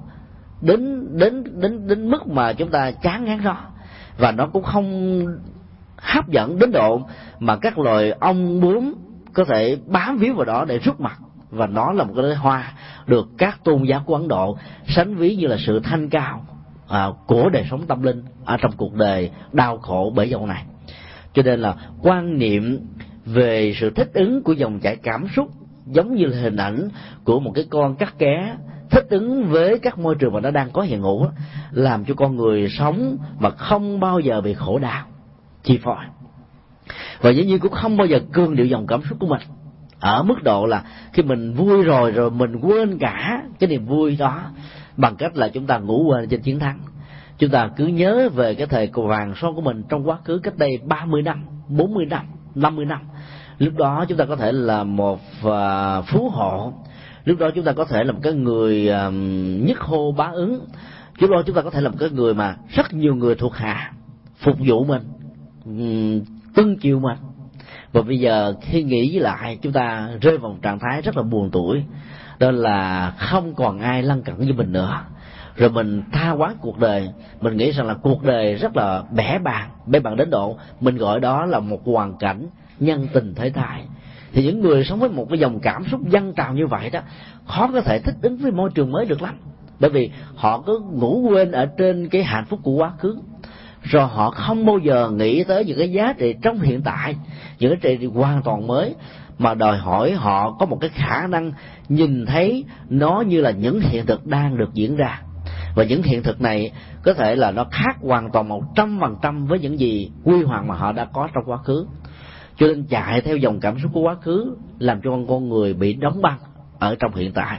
đến mức mà chúng ta chán ngán nó, và nó cũng không hấp dẫn đến độ mà các loài ong bướm có thể bám víu vào đó để rút mặt. Và nó là một cái hoa được các tôn giáo của Ấn Độ sánh ví như là sự thanh cao của đời sống tâm linh ở trong cuộc đời đau khổ bể dâu này. Cho nên là quan niệm về sự thích ứng của dòng chảy cảm xúc giống như là hình ảnh của một cái con cắt ké thích ứng với các môi trường mà nó đang có hiện hữu, làm cho con người sống mà không bao giờ bị khổ đau chi phối, và dĩ nhiên cũng không bao giờ cương điệu dòng cảm xúc của mình ở mức độ là khi mình vui rồi mình quên cả cái niềm vui đó bằng cách là chúng ta ngủ quên trên chiến thắng. Chúng ta cứ nhớ về cái thời vàng son của mình trong quá khứ cách đây 30 năm, 40 năm, 50 năm. Lúc đó chúng ta có thể là một phú hộ, lúc đó chúng ta có thể là một cái người nhất hô bá ứng, lúc đó chúng ta có thể là một cái người mà rất nhiều người thuộc hạ phục vụ mình, tuân chiều mình. Và bây giờ khi nghĩ lại, chúng ta rơi vào một trạng thái rất là buồn tủi, đó là không còn ai lân cận với mình nữa, rồi mình tha hóa cuộc đời. Mình nghĩ rằng là cuộc đời rất là bẽ bàng đến độ mình gọi đó là một hoàn cảnh nhân tình thế thái. Thì những người sống với một cái dòng cảm xúc dâng trào như vậy đó, khó có thể thích ứng với môi trường mới được lắm, bởi vì họ cứ ngủ quên ở trên cái hạnh phúc của quá khứ, rồi họ không bao giờ nghĩ tới những cái giá trị trong hiện tại, những cái giá trị hoàn toàn mới, mà đòi hỏi họ có một cái khả năng nhìn thấy nó như là những hiện thực đang được diễn ra. Và những hiện thực này có thể là nó khác hoàn toàn 100% với những gì quy hoàng mà họ đã có trong quá khứ. Cho nên chạy theo dòng cảm xúc của quá khứ làm cho con người bị đóng băng ở trong hiện tại.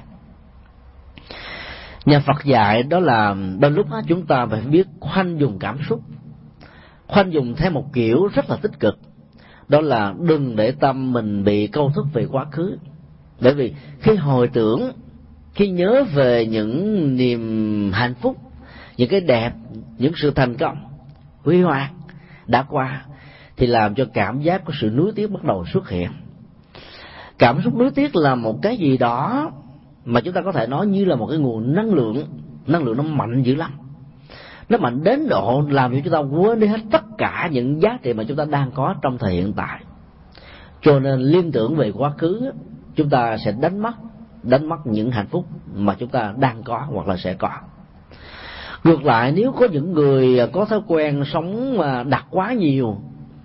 Nhà Phật dạy đó là đôi lúc đó chúng ta phải biết khoanh dùng cảm xúc, khoanh dùng theo một kiểu rất là tích cực, đó là đừng để tâm mình bị câu thúc về quá khứ. Bởi vì khi hồi tưởng, khi nhớ về những niềm hạnh phúc, những cái đẹp, những sự thành công huy hoàng đã qua, thì làm cho cảm giác của sự nuối tiếc bắt đầu xuất hiện. Cảm xúc nuối tiếc là một cái gì đó mà chúng ta có thể nói như là một cái nguồn năng lượng nó mạnh dữ lắm. Nó mạnh đến độ làm cho chúng ta quên đi hết tất cả những giá trị mà chúng ta đang có trong thời hiện tại. Cho nên liên tưởng về quá khứ, chúng ta sẽ đánh mất những hạnh phúc mà chúng ta đang có hoặc là sẽ có. Ngược lại, nếu có những người có thói quen sống mà đặt quá nhiều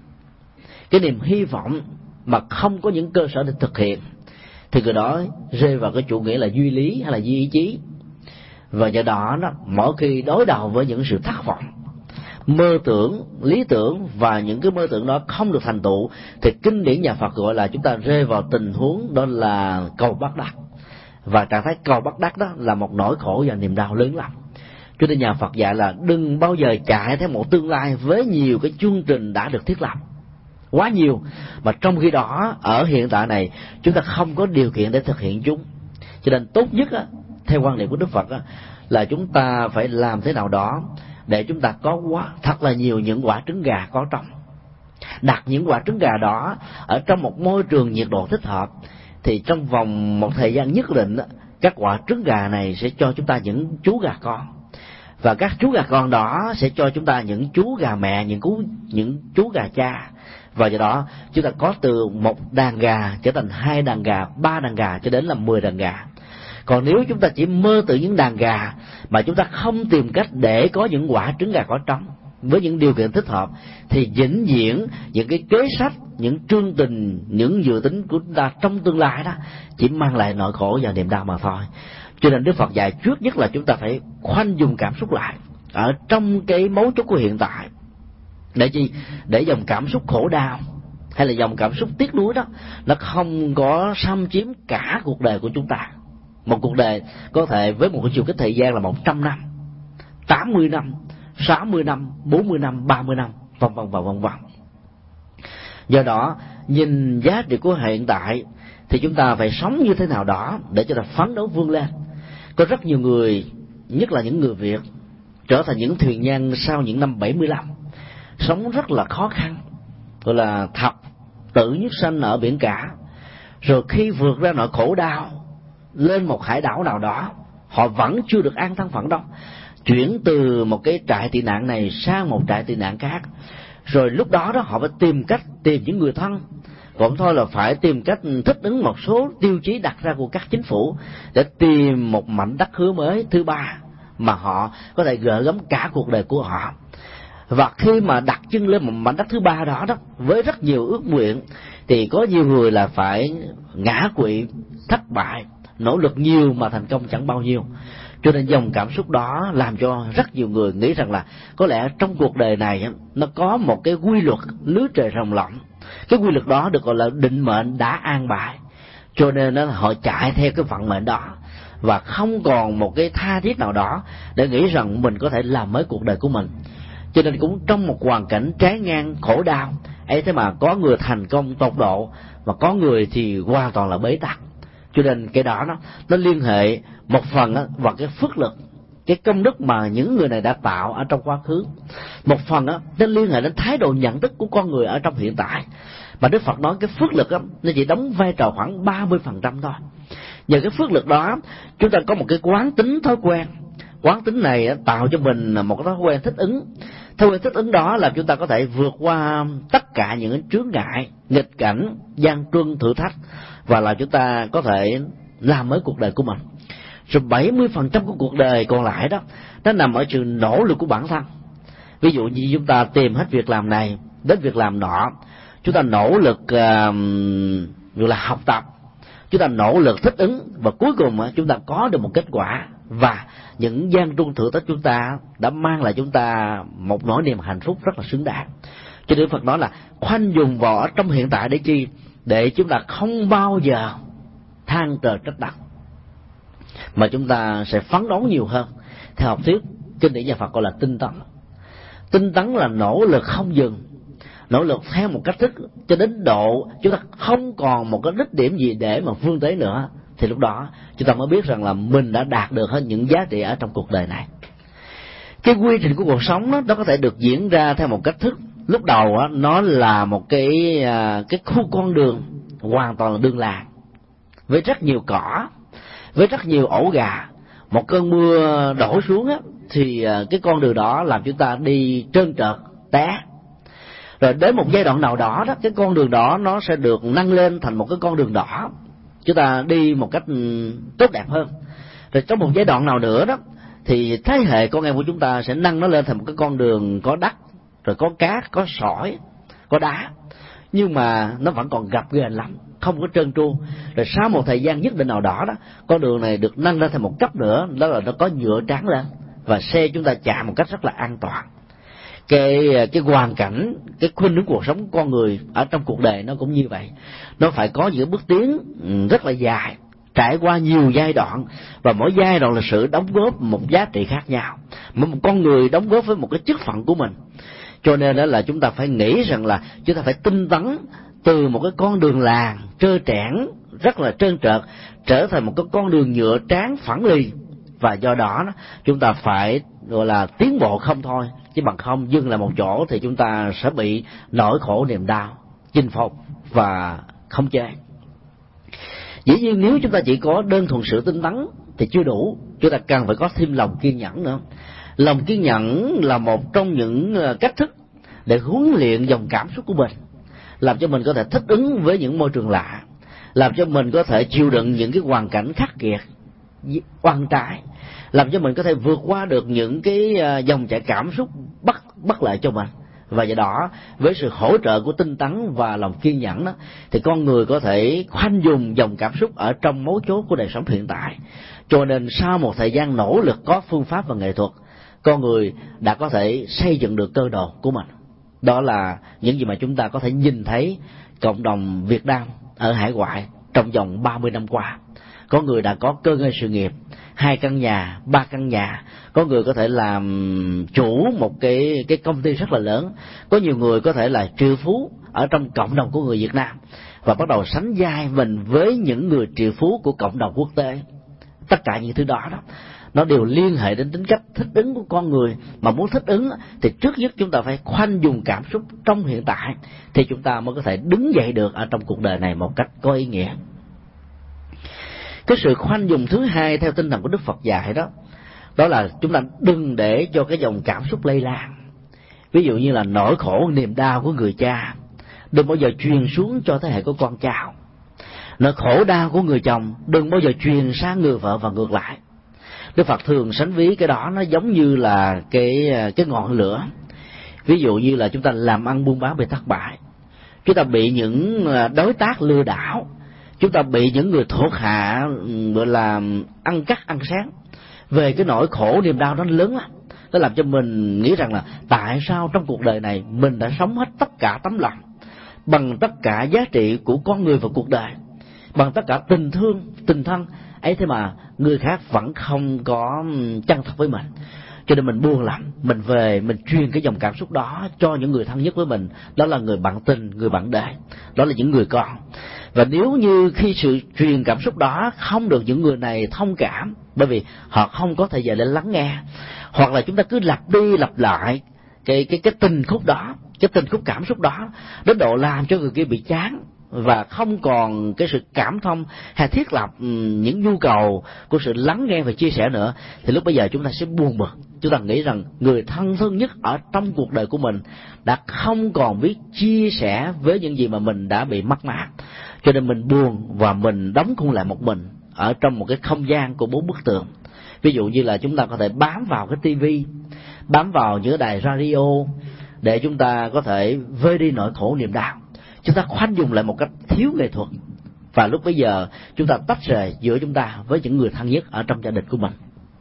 cái niềm hy vọng mà không có những cơ sở để thực hiện, thì người đó rơi vào cái chủ nghĩa là duy lý hay là duy ý chí. Và do đó mỗi khi đối đầu với những sự thất vọng, mơ tưởng, lý tưởng, và những cái mơ tưởng đó không được thành tựu, thì kinh điển nhà Phật gọi là chúng ta rơi vào tình huống đó là cầu bắt đắc. Và trạng thái cầu bắt đắc đó là một nỗi khổ và niềm đau lớn lắm. Cho nên nhà Phật dạy là đừng bao giờ chạy theo một tương lai với nhiều cái chương trình đã được thiết lập quá nhiều, mà trong khi đó ở hiện tại này chúng ta không có điều kiện để thực hiện chúng. Cho nên tốt nhất theo quan điểm của Đức Phật là chúng ta phải làm thế nào đó để chúng ta có thật là nhiều những quả trứng gà có trong. Đặt những quả trứng gà đó ở trong một môi trường nhiệt độ thích hợp, thì trong vòng một thời gian nhất định các quả trứng gà này sẽ cho chúng ta những chú gà con, và các chú gà con đó sẽ cho chúng ta những chú gà mẹ, những chú gà cha. Và do đó chúng ta có từ một đàn gà trở thành 2 đàn gà, 3 đàn gà, cho đến là 10 đàn gà. Còn nếu chúng ta chỉ mơ tưởng những đàn gà mà chúng ta không tìm cách để có những quả trứng gà có trống với những điều kiện thích hợp, thì vĩnh viễn những cái kế sách, những chương trình, những dự tính của chúng ta trong tương lai đó chỉ mang lại nỗi khổ và niềm đau mà thôi. Cho nên Đức Phật dạy trước nhất là chúng ta phải khoanh dùng cảm xúc lại ở trong cái mấu chốt của hiện tại. Để chi? Để dòng cảm xúc khổ đau hay là dòng cảm xúc tiếc nuối đó nó không có xâm chiếm cả cuộc đời của chúng ta. Một cuộc đời có thể với một cái chiều kích thời gian là 100 năm, 80 năm, 60 năm, 40 năm, 30 năm, vân vân. Do đó, nhìn giá trị của hiện tại thì chúng ta phải sống như thế nào đó để cho ta phấn đấu vươn lên. Có rất nhiều người, nhất là những người Việt, trở thành những thuyền nhân sau những năm 75, sống rất là khó khăn, gọi là thập tử nhất sanh ở biển cả. Rồi khi vượt ra nỗi khổ đau lên một hải đảo nào đó, họ vẫn chưa được an thân phận đâu, chuyển từ một cái trại tị nạn này sang một trại tị nạn khác. Rồi lúc đó họ phải tìm cách tìm những người thân, cũng thôi là phải tìm cách thích ứng một số tiêu chí đặt ra của các chính phủ để tìm một mảnh đất hứa mới thứ ba mà họ có thể gửi gắm cả cuộc đời của họ. Và khi mà đặt chân lên một mảnh đất thứ ba đó với rất nhiều ước nguyện, thì có nhiều người là phải ngã quỵ, thất bại, nỗ lực nhiều mà thành công chẳng bao nhiêu. Cho nên dòng cảm xúc đó làm cho rất nhiều người nghĩ rằng là có lẽ trong cuộc đời này nó có một cái quy luật lưới trời rồng lộng. Cái quy luật đó được gọi là định mệnh đã an bài, cho nên họ chạy theo cái vận mệnh đó và không còn một cái tha thiết nào đó để nghĩ rằng mình có thể làm mới cuộc đời của mình. Cho nên cũng trong một hoàn cảnh trái ngang khổ đau ấy, thế mà có người thành công tột độ và có người thì hoàn toàn là bế tắc. Cho nên cái đó nó liên hệ một phần vào cái phước lực, cái công đức mà những người này đã tạo ở trong quá khứ. Một phần nó liên hệ đến thái độ nhận thức của con người ở trong hiện tại. Mà Đức Phật nói cái phước lực nó chỉ đóng vai trò khoảng 30% thôi. Nhờ cái phước lực đó chúng ta có một cái quán tính thói quen. Quán tính này tạo cho mình một cái thói quen thích ứng. Thói quen thích ứng đó là chúng ta có thể vượt qua tất cả những chướng ngại, nghịch cảnh, gian truân, thử thách, và là chúng ta có thể làm mới cuộc đời của mình. Rồi 70% của cuộc đời còn lại đó, nó nằm ở sự nỗ lực của bản thân. Ví dụ như chúng ta tìm hết việc làm này đến việc làm nọ, chúng ta nỗ lực gọi là học tập, chúng ta nỗ lực thích ứng, và cuối cùng chúng ta có được một kết quả, và những gian truân thử thách chúng ta đã mang lại chúng ta một nỗi niềm hạnh phúc rất là xứng đáng. Cho nên Phật nói là khoanh dùng vào ở trong hiện tại để chi? Để chúng ta không bao giờ than trời trách đất, mà chúng ta sẽ phấn đấu nhiều hơn. Theo học thuyết kinh điển nhà Phật gọi là tinh tấn. Tinh tấn là nỗ lực không dừng, nỗ lực theo một cách thức cho đến độ chúng ta không còn một cái đích điểm gì để mà vươn tới nữa, thì lúc đó chúng ta mới biết rằng là mình đã đạt được hết những giá trị ở trong cuộc đời này. Cái quy trình của cuộc sống nó có thể được diễn ra theo một cách thức. Lúc đầu nó là một cái khu con đường hoàn toàn là đường làng, với rất nhiều cỏ, với rất nhiều ổ gà. Một cơn mưa đổ xuống thì cái con đường đó làm chúng ta đi trơn trượt, té. Rồi đến một giai đoạn nào đó cái con đường đó nó sẽ được nâng lên thành một cái con đường đỏ, chúng ta đi một cách tốt đẹp hơn. Rồi trong một giai đoạn nào nữa thì thế hệ con em của chúng ta sẽ nâng nó lên thành một cái con đường có đất, rồi có cát, có sỏi, có đá, nhưng mà nó vẫn còn gập ghềnh lắm, không có trơn tru. Rồi sau một thời gian nhất định nào đó con đường này được nâng lên thành một cấp nữa, đó là nó có nhựa trắng lên, và xe chúng ta chạy một cách rất là an toàn. Cái hoàn cảnh, cái khuynh hướng cuộc sống của con người ở trong cuộc đời nó cũng như vậy. Nó phải có những bước tiến rất là dài, trải qua nhiều giai đoạn, và mỗi giai đoạn lịch sử đóng góp một giá trị khác nhau, mà một con người đóng góp với một cái chức phận của mình. Cho nên đó là chúng ta phải nghĩ rằng là chúng ta phải tinh tấn từ một cái con đường làng trơ trẽn rất là trơn trượt trở thành một cái con đường nhựa tráng phẳng lì. Và do đó chúng ta phải gọi là tiến bộ không thôi, chứ bằng không dừng lại một chỗ thì chúng ta sẽ bị nỗi khổ niềm đau chinh phục và không chế. Dĩ nhiên nếu chúng ta chỉ có đơn thuần sự tinh tấn thì chưa đủ, chúng ta cần phải có thêm lòng kiên nhẫn nữa. Lòng kiên nhẫn là một trong những cách thức để huấn luyện dòng cảm xúc của mình, làm cho mình có thể thích ứng với những môi trường lạ, làm cho mình có thể chịu đựng những cái hoàn cảnh khắc nghiệt, oan trái, làm cho mình có thể vượt qua được những cái dòng chảy cảm xúc bất lợi cho mình. Và do đó với sự hỗ trợ của tinh tấn và lòng kiên nhẫn thì con người có thể khoanh dùng dòng cảm xúc ở trong mấu chốt của đời sống hiện tại. Cho nên sau một thời gian nỗ lực có phương pháp và nghệ thuật, con người đã có thể xây dựng được cơ đồ của mình. Đó là những gì mà chúng ta có thể nhìn thấy cộng đồng Việt Nam ở hải ngoại trong vòng 30 năm qua. Có người đã có cơ ngơi sự nghiệp, 2 căn nhà, 3 căn nhà. Có người có thể làm chủ một cái công ty rất là lớn. Có nhiều người có thể là triệu phú ở trong cộng đồng của người Việt Nam, và bắt đầu sánh vai mình với những người triệu phú của cộng đồng quốc tế. Tất cả những thứ đó nó đều liên hệ đến tính cách thích ứng của con người. Mà muốn thích ứng thì trước nhất chúng ta phải khoanh dùng cảm xúc trong hiện tại, thì chúng ta mới có thể đứng dậy được ở trong cuộc đời này một cách có ý nghĩa. Cái sự khoanh dùng thứ hai theo tinh thần của Đức Phật dạy đó là chúng ta đừng để cho cái dòng cảm xúc lây lan. Ví dụ như là nỗi khổ niềm đau của người cha, đừng bao giờ truyền xuống cho thế hệ của con cháu. Nỗi khổ đau của người chồng đừng bao giờ truyền sang người vợ và ngược lại. Đức Phật thường sánh ví cái đó nó giống như là cái ngọn lửa. Ví dụ như là chúng ta làm ăn buôn bán bị thất bại, chúng ta bị những đối tác lừa đảo, chúng ta bị những người thuộc hạ gọi là ăn cắt ăn sáng, về cái nỗi khổ niềm đau đó lớn lắm. Nó làm cho mình nghĩ rằng là tại sao trong cuộc đời này mình đã sống hết tất cả tấm lòng, bằng tất cả giá trị của con người và cuộc đời, bằng tất cả tình thương tình thân ấy, thế mà người khác vẫn không có chân thật với mình. Cho nên mình buồn lắm, mình về mình truyền cái dòng cảm xúc đó cho những người thân nhất với mình, đó là người bạn tình, người bạn đời, đó là những người con. Và nếu như khi sự truyền cảm xúc đó không được những người này thông cảm, bởi vì họ không có thời giờ để lắng nghe, hoặc là chúng ta cứ lặp đi lặp lại cái tình khúc đó, cái tình khúc cảm xúc đó, đến độ làm cho người kia bị chán và không còn cái sự cảm thông hay thiết lập những nhu cầu của sự lắng nghe và chia sẻ nữa, thì lúc bây giờ chúng ta sẽ buồn bực. Chúng ta nghĩ rằng người thân thương nhất ở trong cuộc đời của mình đã không còn biết chia sẻ với những gì mà mình đã bị mất mát, cho nên mình buồn và mình đóng khung lại một mình ở trong một cái không gian của 4 bức tường. Ví dụ như là chúng ta có thể bám vào cái tivi, bám vào những đài radio để chúng ta có thể vơi đi nỗi khổ niềm đau. Chúng ta khoanh dùng lại một cách thiếu nghệ thuật, và lúc bấy giờ chúng ta tách rời giữa chúng ta với những người thân nhất ở trong gia đình của mình.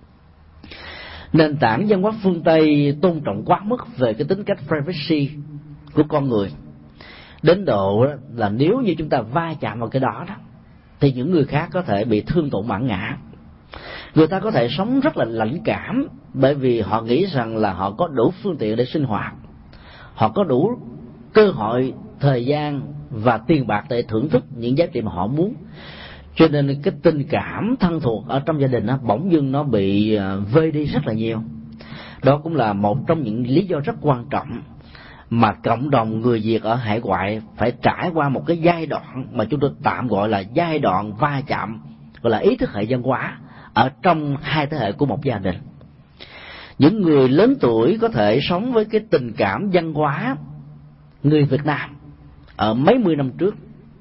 Nền tảng văn hóa phương Tây tôn trọng quá mức về cái tính cách privacy của con người, đến độ là nếu như chúng ta va chạm vào cái đó thì những người khác có thể bị thương tổn bản ngã. Người ta có thể sống rất là lãnh cảm, bởi vì họ nghĩ rằng là họ có đủ phương tiện để sinh hoạt, họ có đủ cơ hội, thời gian và tiền bạc để thưởng thức những giá trị mà họ muốn. Cho nên cái tình cảm thân thuộc ở trong gia đình bỗng dưng nó bị vơi đi rất là nhiều. Đó cũng là một trong những lý do rất quan trọng mà cộng đồng người Việt ở hải ngoại phải trải qua một cái giai đoạn mà chúng tôi tạm gọi là giai đoạn va chạm, gọi là ý thức hệ văn hóa ở trong hai thế hệ của một gia đình. Những người lớn tuổi có thể sống với cái tình cảm văn hóa người Việt Nam ở mấy mươi năm trước,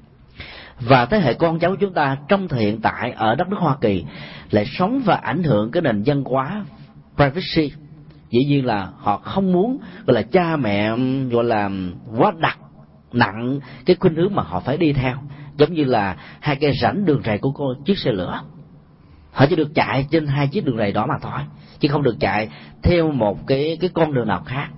và thế hệ con cháu chúng ta trong thời hiện tại ở đất nước Hoa Kỳ lại sống và ảnh hưởng cái nền văn hóa privacy. Dĩ nhiên là họ không muốn gọi là cha mẹ gọi là quá đặt nặng cái khuynh hướng mà họ phải đi theo, giống như là hai cái rãnh đường ray của chiếc xe lửa. Họ chỉ được chạy trên hai chiếc đường ray đó mà thôi, chứ không được chạy theo một cái con đường nào khác.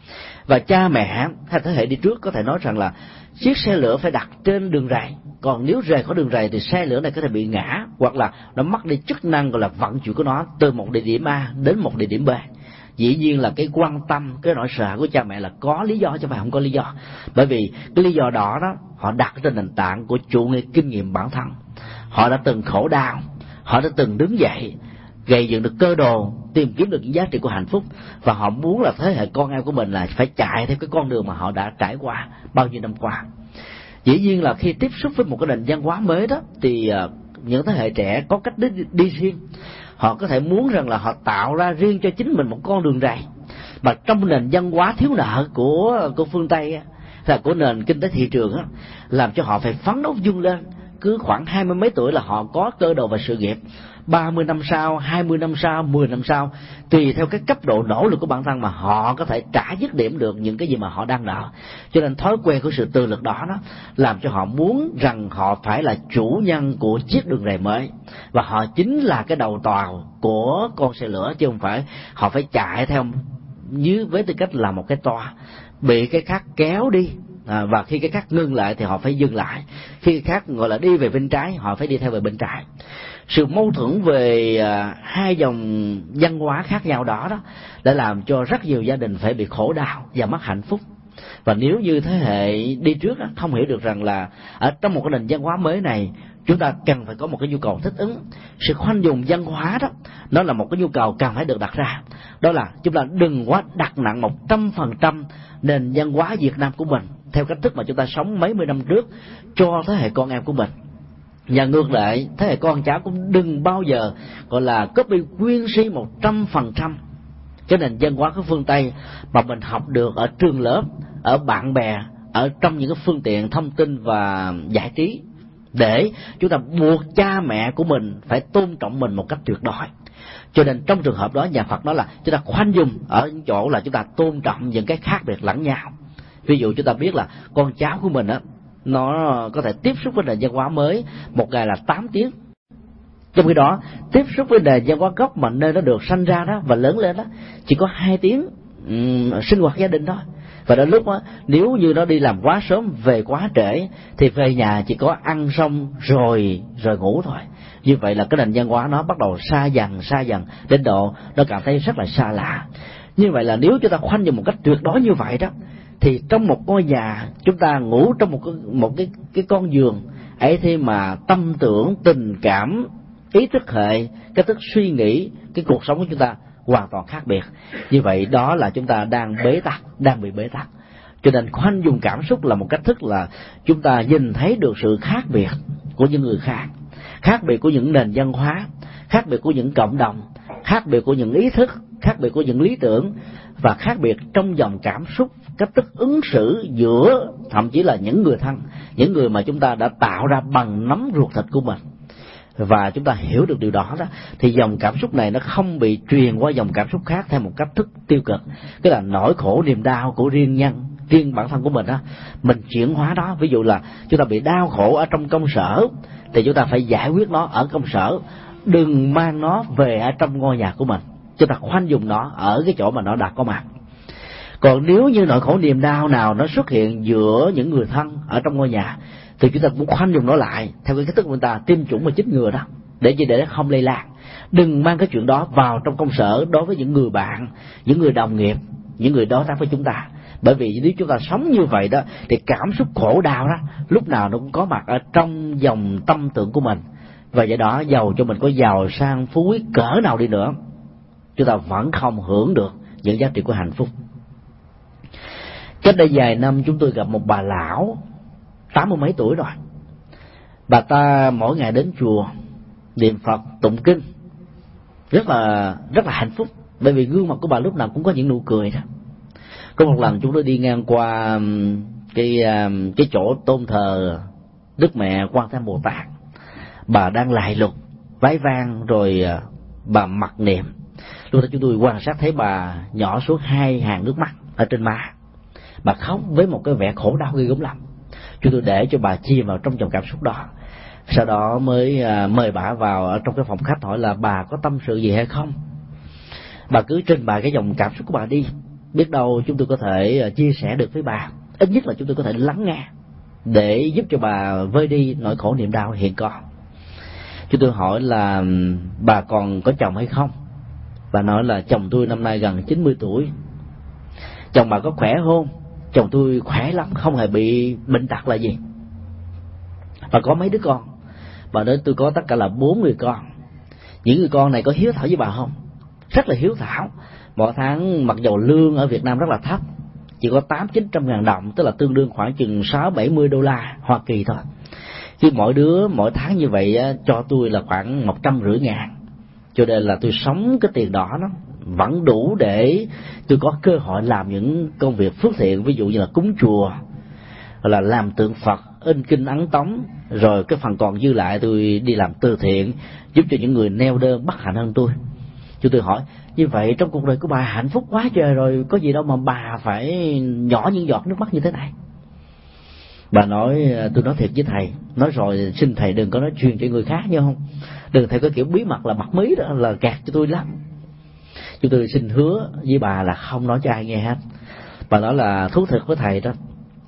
Và cha mẹ hay thế hệ đi trước có thể nói rằng là chiếc xe lửa phải đặt trên đường ray, còn nếu rời khỏi đường ray thì xe lửa này có thể bị ngã, hoặc là nó mất đi chức năng gọi là vận chuyển của nó từ một địa điểm A đến một địa điểm B. Dĩ nhiên là cái quan tâm, cái nỗi sợ của cha mẹ là có lý do chứ phải không có lý do, bởi vì cái lý do đó họ đặt trên nền tảng của chủ nghĩa kinh nghiệm bản thân. Họ đã từng khổ đau, họ đã từng đứng dậy gây dựng được cơ đồ, tìm kiếm được những giá trị của hạnh phúc, và họ muốn là thế hệ con em của mình là phải chạy theo cái con đường mà họ đã trải qua bao nhiêu năm qua. Dĩ nhiên là khi tiếp xúc với một cái nền văn hóa mới đó thì những thế hệ trẻ có cách đi riêng. Họ có thể muốn rằng là họ tạo ra riêng cho chính mình một con đường ray, mà trong nền văn hóa thiếu nợ của phương Tây là của nền kinh tế thị trường làm cho họ phải phấn đấu vươn lên. Cứ khoảng 20 mấy tuổi là họ có cơ đồ và sự nghiệp, 30 năm sau, 20 năm sau, 10 năm sau, tùy theo cái cấp độ nỗ lực của bản thân mà họ có thể trả dứt điểm được những cái gì mà họ đang nợ. Cho nên thói quen của sự tự lực đó làm cho họ muốn rằng họ phải là chủ nhân của chiếc đường ray mới, và họ chính là cái đầu tàu của con xe lửa, chứ không phải họ phải chạy theo với tư cách là một cái toa, bị cái khác kéo đi. Và khi cái khác ngưng lại thì họ phải dừng lại, khi cái khác gọi là đi về bên trái họ phải đi theo về bên trái. Sự mâu thuẫn về hai dòng văn hóa khác nhau đó đã làm cho rất nhiều gia đình phải bị khổ đau và mất hạnh phúc. Và nếu như thế hệ đi trước không hiểu được rằng là ở trong một cái nền văn hóa mới này chúng ta cần phải có một cái nhu cầu thích ứng. Sự khoanh dùng văn hóa nó là một cái nhu cầu cần phải được đặt ra, đó là chúng ta đừng quá đặt nặng 100% nền văn hóa Việt Nam của mình theo cách thức mà chúng ta sống mấy mươi năm trước cho thế hệ con em của mình. Và ngược lại, thế hệ con cháu cũng đừng bao giờ gọi là copy nguyên si 100% cái nền văn hóa của phương Tây mà mình học được ở trường lớp, ở bạn bè, ở trong những cái phương tiện thông tin và giải trí để chúng ta buộc cha mẹ của mình phải tôn trọng mình một cách tuyệt đối. Cho nên trong trường hợp đó, nhà Phật nói là chúng ta khoan dung ở những chỗ là chúng ta tôn trọng những cái khác biệt lẫn nhau. Ví dụ chúng ta biết là con cháu của mình á, nó có thể tiếp xúc với nền văn hóa mới một ngày là 8 tiếng, trong khi đó tiếp xúc với nền văn hóa gốc mà nơi nó được sanh ra đó và lớn lên đó chỉ có 2 tiếng sinh hoạt gia đình thôi. Và đến lúc đó, nếu như nó đi làm quá sớm về quá trễ thì về nhà chỉ có ăn xong rồi ngủ thôi. Như vậy là cái nền văn hóa nó bắt đầu xa dần đến độ nó cảm thấy rất là xa lạ. Như vậy là nếu chúng ta khoanh dùng một cách tuyệt đối như vậy đó, thì trong một ngôi nhà chúng ta ngủ trong một cái con giường ấy, thế mà tâm tưởng, tình cảm, ý thức hệ, cái thức suy nghĩ, cái cuộc sống của chúng ta hoàn toàn khác biệt. Như vậy đó là chúng ta đang bị bế tắc. Cho nên khoanh dùng cảm xúc là một cách thức là chúng ta nhìn thấy được sự khác biệt của những người khác, khác biệt của những nền văn hóa, khác biệt của những cộng đồng, khác biệt của những ý thức, khác biệt của những lý tưởng, và khác biệt trong dòng cảm xúc, cách thức ứng xử giữa thậm chí là những người thân, những người mà chúng ta đã tạo ra bằng nắm ruột thịt của mình. Và chúng ta hiểu được điều đó thì dòng cảm xúc này nó không bị truyền qua dòng cảm xúc khác theo một cách thức tiêu cực. Cái là nỗi khổ niềm đau của riêng bản thân của mình mình chuyển hóa đó. Ví dụ là chúng ta bị đau khổ ở trong công sở thì chúng ta phải giải quyết nó ở công sở, đừng mang nó về ở trong ngôi nhà của mình. Chúng ta khoanh dùng nó ở cái chỗ mà nó đã có mặt. Còn nếu như nỗi khổ niềm đau nào nó xuất hiện giữa những người thân ở trong ngôi nhà thì chúng ta cũng khoanh dùng nó lại theo cái cách thức của người ta tiêm chủng và chích ngừa đó, để nó không lây lan. Đừng mang cái chuyện đó vào trong công sở đối với những người bạn, những người đồng nghiệp, những người đối tác với chúng ta. Bởi vì nếu chúng ta sống như vậy đó thì cảm xúc khổ đau đó lúc nào nó cũng có mặt ở trong dòng tâm tưởng của mình. Và do đó giàu cho mình có giàu sang phú quý cỡ nào đi nữa, chúng ta vẫn không hưởng được những giá trị của hạnh phúc. Cách đây vài năm chúng tôi gặp một bà lão 80 mấy tuổi rồi. Bà ta mỗi ngày đến chùa niệm Phật tụng kinh, rất là hạnh phúc, bởi vì gương mặt của bà lúc nào cũng có những nụ cười đó. Có một lần chúng tôi đi ngang qua cái chỗ tôn thờ Đức Mẹ Quan Thế Âm Bồ Tát. Bà đang lạy lục vái vang rồi bà mặc niệm. Lúc đó chúng tôi quan sát thấy bà nhỏ xuống 2 hàng nước mắt ở trên má. Bà khóc với một cái vẻ khổ đau ghê gớm lắm. Chúng tôi để cho bà chìm vào trong dòng cảm xúc đó. Sau đó mới mời bà vào ở trong cái phòng khách, hỏi là bà có tâm sự gì hay không. Bà cứ trình bày cái dòng cảm xúc của bà đi, biết đâu chúng tôi có thể chia sẻ được với bà. Ít nhất là chúng tôi có thể lắng nghe để giúp cho bà vơi đi nỗi khổ niềm đau hiện có. Chúng tôi hỏi là bà còn có chồng hay không. Bà nói là chồng tôi năm nay gần 90 tuổi. Chồng bà có khỏe không? Chồng tôi khỏe lắm, không hề bị bệnh tật là gì. Bà có mấy đứa con? Bà nói tôi có tất cả là 4 người con. Những người con này có hiếu thảo với bà không? Rất là hiếu thảo. Mỗi tháng mặc dầu lương ở Việt Nam rất là thấp, chỉ có 800-900 ngàn đồng, tức là tương đương khoảng chừng 60-70 đô la Hoa Kỳ thôi. Khi mỗi đứa mỗi tháng như vậy cho tôi là khoảng 150 ngàn. Cho nên là tôi sống cái tiền đó nó vẫn đủ để tôi có cơ hội làm những công việc phước thiện, ví dụ như là cúng chùa, là làm tượng Phật, in kinh ấn tống, rồi cái phần còn dư lại tôi đi làm từ thiện, giúp cho những người neo đơn bất hạnh hơn tôi. Chúng tôi hỏi như vậy trong cuộc đời của bà hạnh phúc quá trời rồi, có gì đâu mà bà phải nhỏ những giọt nước mắt như thế này. Bà nói tôi nói thiệt với thầy, nói rồi xin thầy đừng có nói chuyện cho người khác nha, không đừng thầy có kiểu bí mật là mặt mí đó là gạt cho tôi lắm. Chúng tôi xin hứa với bà là không nói cho ai nghe hết. Bà nói là thú thực với thầy đó,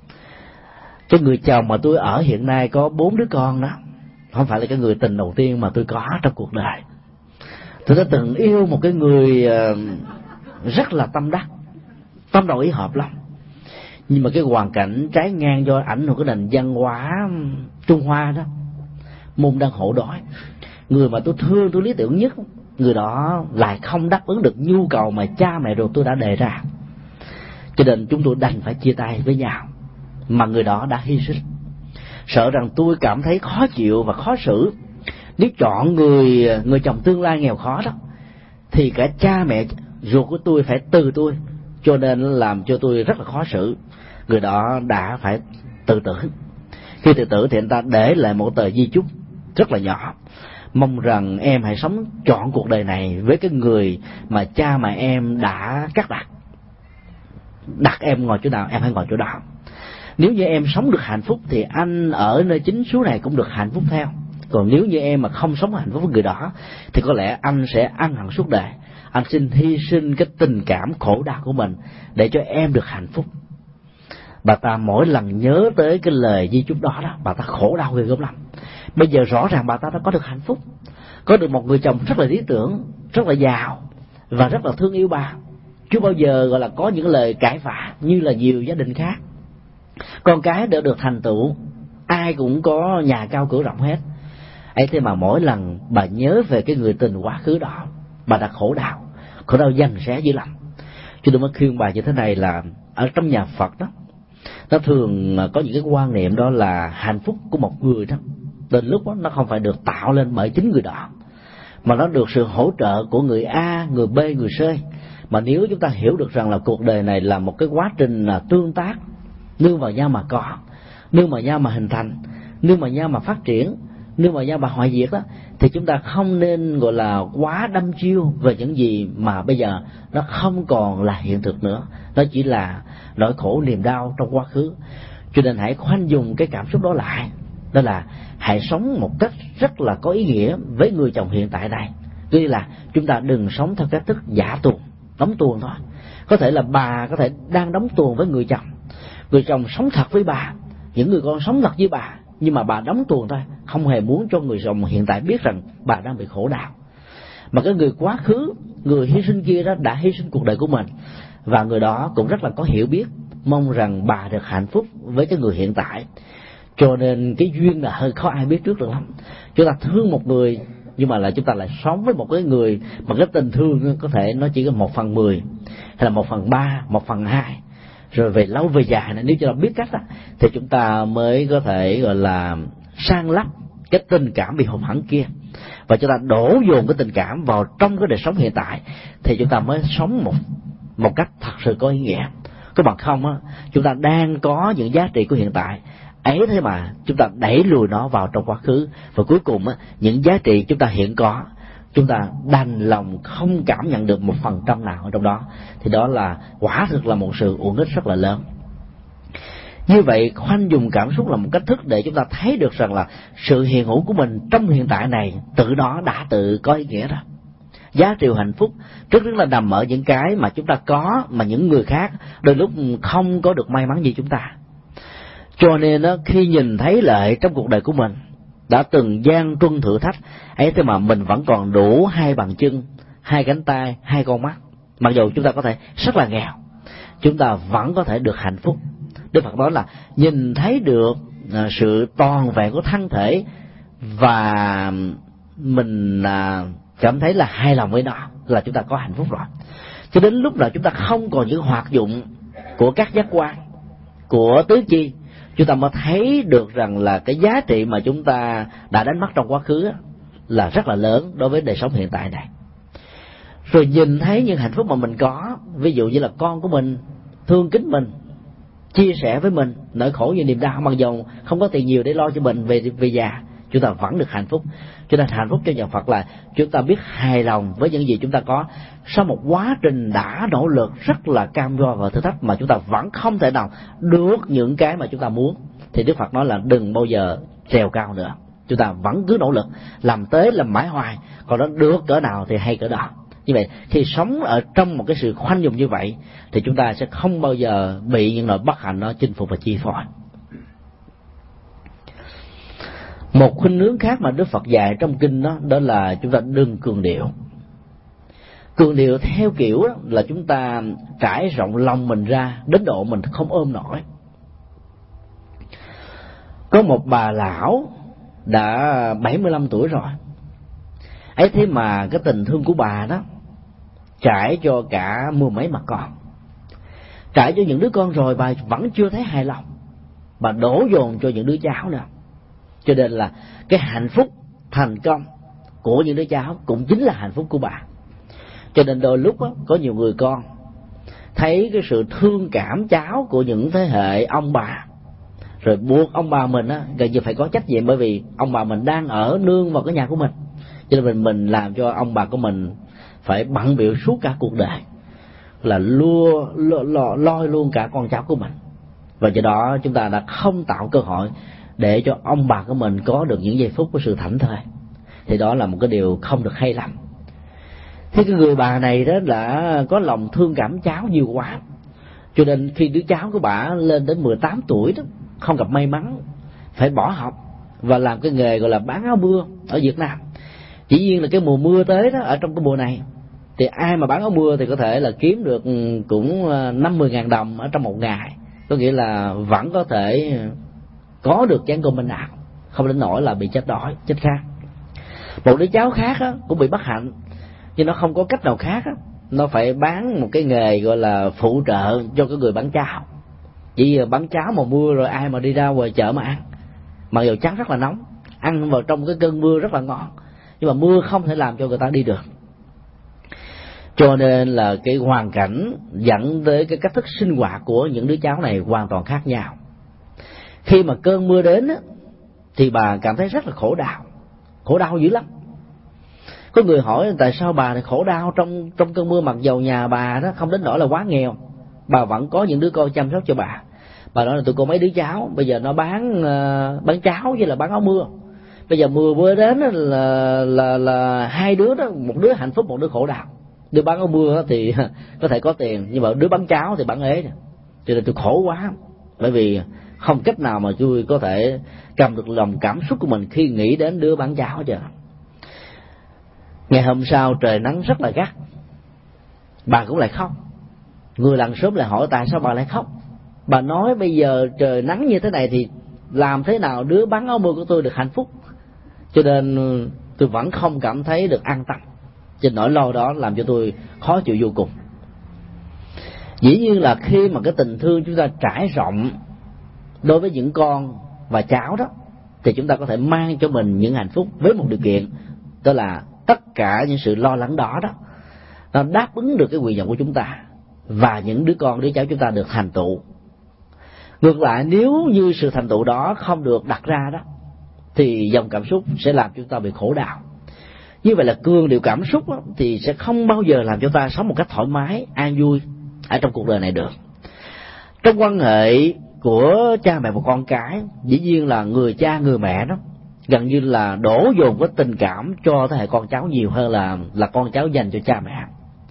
cái người chồng mà tôi ở hiện nay có 4 đứa con đó không phải là cái người tình đầu tiên mà tôi có trong cuộc đời. Tôi đã từng yêu một cái người rất là tâm đắc, tâm đầu ý hợp lắm, nhưng mà cái hoàn cảnh trái ngang do ảnh hưởng của nền văn hóa Trung Hoa đó, môn đang khổ đói. Người mà tôi thương, tôi lý tưởng nhất, người đó lại không đáp ứng được nhu cầu mà cha mẹ ruột tôi đã đề ra. Cho nên chúng tôi đành phải chia tay với nhau, mà người đó đã hy sinh. Sợ rằng tôi cảm thấy khó chịu và khó xử nếu chọn người chồng tương lai nghèo khó đó, thì cả cha mẹ ruột của tôi phải từ tôi, cho nên làm cho tôi rất là khó xử. người đó đã phải tự tử. Khi tự tử thì anh ta để lại một tờ di chúc rất là nhỏ: mong rằng em hãy sống trọn cuộc đời này với cái người mà cha mẹ em đã cắt đặt em ngồi chỗ nào em hãy ngồi chỗ đó. Nếu như em sống được hạnh phúc thì anh ở nơi chính số này cũng được hạnh phúc theo. Còn nếu như em mà không sống hạnh phúc với người đó thì có lẽ anh sẽ ăn hận suốt đời. Anh xin hy sinh cái tình cảm khổ đau của mình để cho em được hạnh phúc. Bà ta mỗi lần nhớ tới cái lời di chúc đó, bà ta khổ đau ghê gớm lắm. Bây giờ rõ ràng bà ta đã có được hạnh phúc, có được một người chồng rất là lý tưởng, rất là giàu và rất là thương yêu bà, chưa bao giờ gọi là có những lời cãi vã như là nhiều gia đình khác. Con cái đã được thành tựu, ai cũng có nhà cao cửa rộng hết. Ấy thế mà mỗi lần bà nhớ về cái người tình quá khứ đó, bà đã khổ đau giằng xé dữ lắm. Cho nên mới khuyên bà như thế này là ở trong nhà Phật đó, nó thường có những cái quan niệm đó là hạnh phúc của một người đó đến lúc đó nó không phải được tạo lên bởi chính người đó, mà nó được sự hỗ trợ của người A, người B, người C. Mà nếu chúng ta hiểu được rằng là cuộc đời này là một cái quá trình tương tác, nương vào nhau mà có, nương vào nhau mà hình thành, nương vào nhau mà phát triển, nương vào nhau mà hoại diệt đó, thì chúng ta không nên gọi là quá đăm chiêu về những gì mà bây giờ nó không còn là hiện thực nữa, nó chỉ là nỗi khổ niềm đau trong quá khứ. Cho nên hãy khoanh dùng cái cảm xúc đó lại, đó là hãy sống một cách rất là có ý nghĩa với người chồng hiện tại này. Tuy là chúng ta đừng sống theo cách thức giả tuồng, đóng tuồng thôi. Có thể là bà có thể đang đóng tuồng với người chồng sống thật với bà, những người con sống thật với bà, nhưng mà bà đóng tuồng thôi, không hề muốn cho người chồng hiện tại biết rằng bà đang bị khổ đau. Mà cái người quá khứ, người hy sinh kia đó đã hy sinh cuộc đời của mình, và người đó cũng rất là có hiểu biết, mong rằng bà được hạnh phúc với cái người hiện tại. Cho nên cái duyên là hơi khó ai biết trước được lắm. Chúng ta thương một người nhưng mà là chúng ta lại sống với một cái người mà cái tình thương có thể nó chỉ có 1/10 hay là 1/3, 1/2. Rồi về lâu về dài này, nếu chúng ta biết cách đó, thì chúng ta mới có thể gọi là san lấp cái tình cảm bị hụt hẫng kia, và chúng ta đổ dồn cái tình cảm vào trong cái đời sống hiện tại, thì chúng ta mới sống một cách thật sự có ý nghĩa. Các bạn không á, chúng ta đang có những giá trị của hiện tại ấy, thế mà chúng ta đẩy lùi nó vào trong quá khứ, và cuối cùng á, những giá trị chúng ta hiện có, chúng ta đành lòng không cảm nhận được 1% nào ở trong đó, thì đó là quả thực là một sự uổng ích rất là lớn. Như vậy khoanh dùng cảm xúc là một cách thức để chúng ta thấy được rằng là sự hiện hữu của mình trong hiện tại này tự đó đã tự có ý nghĩa rồi. Giá trị hạnh phúc rất là nằm ở những cái mà chúng ta có mà những người khác đôi lúc không có được may mắn như chúng ta. Cho nên đó, khi nhìn thấy lại trong cuộc đời của mình đã từng gian truân thử thách ấy, thế mà mình vẫn còn đủ 2 bàn chân, 2 cánh tay, 2 con mắt, mặc dù chúng ta có thể rất là nghèo, chúng ta vẫn có thể được hạnh phúc. Đức Phật nói là nhìn thấy được sự toàn vẹn của thân thể và mình cảm thấy là hài lòng với nó là chúng ta có hạnh phúc rồi. Cho đến lúc nào chúng ta không còn những hoạt dụng của các giác quan, của tứ chi, chúng ta mới thấy được rằng là cái giá trị mà chúng ta đã đánh mất trong quá khứ là rất là lớn đối với đời sống hiện tại này. Rồi nhìn thấy những hạnh phúc mà mình có, ví dụ như là con của mình thương kính mình, chia sẻ với mình nỗi khổ như niềm đau, mặc dù không có tiền nhiều để lo cho mình về già, chúng ta vẫn được hạnh phúc. Cho nên hạnh phúc cho nhà Phật là chúng ta biết hài lòng với những gì chúng ta có sau một quá trình đã nỗ lực rất là cam go và thử thách, mà chúng ta vẫn không thể nào được những cái mà chúng ta muốn, thì Đức Phật nói là đừng bao giờ trèo cao nữa, chúng ta vẫn cứ nỗ lực làm tới làm mãi hoài, còn nó được cỡ nào thì hay cỡ đó. Như vậy khi sống ở trong một cái sự khoanh dùng như vậy thì chúng ta sẽ không bao giờ bị những nỗi bất hạnh nó chinh phục và chi phối. Một khuynh hướng khác mà Đức Phật dạy trong kinh đó là chúng ta đừng cường điệu. Cường điệu theo kiểu đó là chúng ta trải rộng lòng mình ra đến độ mình không ôm nổi. Có một bà lão đã 75 tuổi rồi, ấy thế mà cái tình thương của bà đó trải cho cả 10 mấy mặt con, trải cho những đứa con rồi bà vẫn chưa thấy hài lòng, bà đổ dồn cho những đứa cháu nữa. Cho nên là cái hạnh phúc thành công của những đứa cháu cũng chính là hạnh phúc của bà. Cho nên đôi lúc đó, có nhiều người con thấy cái sự thương cảm cháu của những thế hệ ông bà, rồi buộc ông bà mình á gần như phải có trách nhiệm, bởi vì ông bà mình đang ở nương vào cái nhà của mình, cho nên mình làm cho ông bà của mình phải bận bịu suốt cả cuộc đời, là lôi luôn cả con cháu của mình. Và do đó chúng ta đã không tạo cơ hội để cho ông bà của mình có được những giây phút của sự thảnh thơi, thì đó là một cái điều không được hay lắm. Thế cái người bà này đó đã có lòng thương cảm cháu nhiều quá, cho nên khi đứa cháu của bà lên đến 18 tuổi đó, không gặp may mắn, phải bỏ học và làm cái nghề gọi là bán áo mưa ở Việt Nam. Chỉ nhiên là cái mùa mưa tới đó, ở trong cái mùa này thì ai mà bán áo mưa thì có thể là kiếm được cũng 50 ngàn đồng ở trong một ngày, có nghĩa là vẫn có thể có được chén cơm bên nào, không đến nỗi là bị chết đói chết khát. Một đứa cháu khác á, cũng bị bất hạnh, nhưng nó không có cách nào khác á, nó phải bán một cái nghề gọi là phụ trợ cho cái người bán cháo. Chỉ bán cháo mùa mưa rồi ai mà đi ra ngoài chợ mà ăn, mặc dù cháo rất là nóng, ăn vào trong cái cơn mưa rất là ngon, nhưng mà mưa không thể làm cho người ta đi được. Cho nên là cái hoàn cảnh dẫn tới cái cách thức sinh hoạt của những đứa cháu này hoàn toàn khác nhau. Khi mà cơn mưa đến á, thì bà cảm thấy rất là khổ đau dữ lắm. Có người hỏi tại sao bà này khổ đau trong cơn mưa, mặc dầu nhà bà đó không đến nỗi là quá nghèo, bà vẫn có những đứa con chăm sóc cho bà. Bà nói là tụi con mấy đứa cháu bây giờ nó bán cháo với là bán áo mưa. Bây giờ mưa vừa đến là hai đứa đó, một đứa hạnh phúc một đứa khổ đau. Đứa bán áo mưa thì có thể có tiền, nhưng mà đứa bán cháo thì bán ế. Cho nên tôi khổ quá, bởi vì không cách nào mà tôi có thể cầm được lòng cảm xúc của mình khi nghĩ đến đứa bán cháo chứ. Ngày hôm sau trời nắng rất là gắt, bà cũng lại khóc. Người làng xóm lại hỏi tại sao bà lại khóc. Bà nói bây giờ trời nắng như thế này thì làm thế nào đứa bán áo mưa của tôi được hạnh phúc, cho nên tôi vẫn không cảm thấy được an tâm. Trên nỗi lo đó làm cho tôi khó chịu vô cùng. Dĩ nhiên là khi mà cái tình thương chúng ta trải rộng đối với những con và cháu đó, thì chúng ta có thể mang cho mình những hạnh phúc với một điều kiện, đó là tất cả những sự lo lắng đó nó đáp ứng được cái nguyện vọng của chúng ta, và những đứa con đứa cháu chúng ta được thành tựu. Ngược lại, nếu như sự thành tựu đó không được đặt ra đó, thì dòng cảm xúc sẽ làm chúng ta bị khổ đau. Như vậy là cường điệu cảm xúc đó, thì sẽ không bao giờ làm cho ta sống một cách thoải mái, an vui ở trong cuộc đời này được. Trong quan hệ của cha mẹ và con cái, dĩ nhiên là người cha người mẹ đó gần như là đổ dồn cái tình cảm cho thế hệ con cháu nhiều hơn là con cháu dành cho cha mẹ.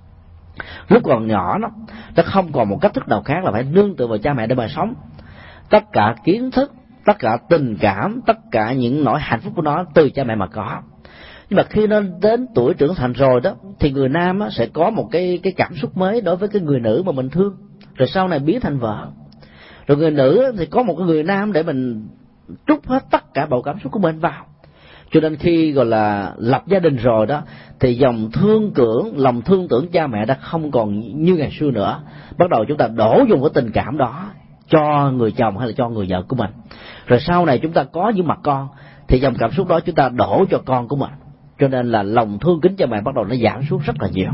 Lúc còn nhỏ nó không còn một cách thức nào khác là phải nương tựa vào cha mẹ để mà sống. Tất cả kiến thức, tất cả tình cảm, tất cả những nỗi hạnh phúc của nó từ cha mẹ mà có. Nhưng mà khi nó đến tuổi trưởng thành rồi đó, thì người nam sẽ có một cái cảm xúc mới đối với cái người nữ mà mình thương, rồi sau này biến thành vợ. Rồi người nữ thì có một cái người nam để mình trút hết tất cả bầu cảm xúc của mình vào. Cho nên khi gọi là lập gia đình rồi đó, thì lòng thương tưởng cha mẹ đã không còn như ngày xưa nữa. Bắt đầu chúng ta đổ dùng cái tình cảm đó cho người chồng hay là cho người vợ của mình. Rồi sau này chúng ta có những mặt con, thì dòng cảm xúc đó chúng ta đổ cho con của mình. Cho nên là lòng thương kính cha mẹ bắt đầu nó giảm xuống rất là nhiều.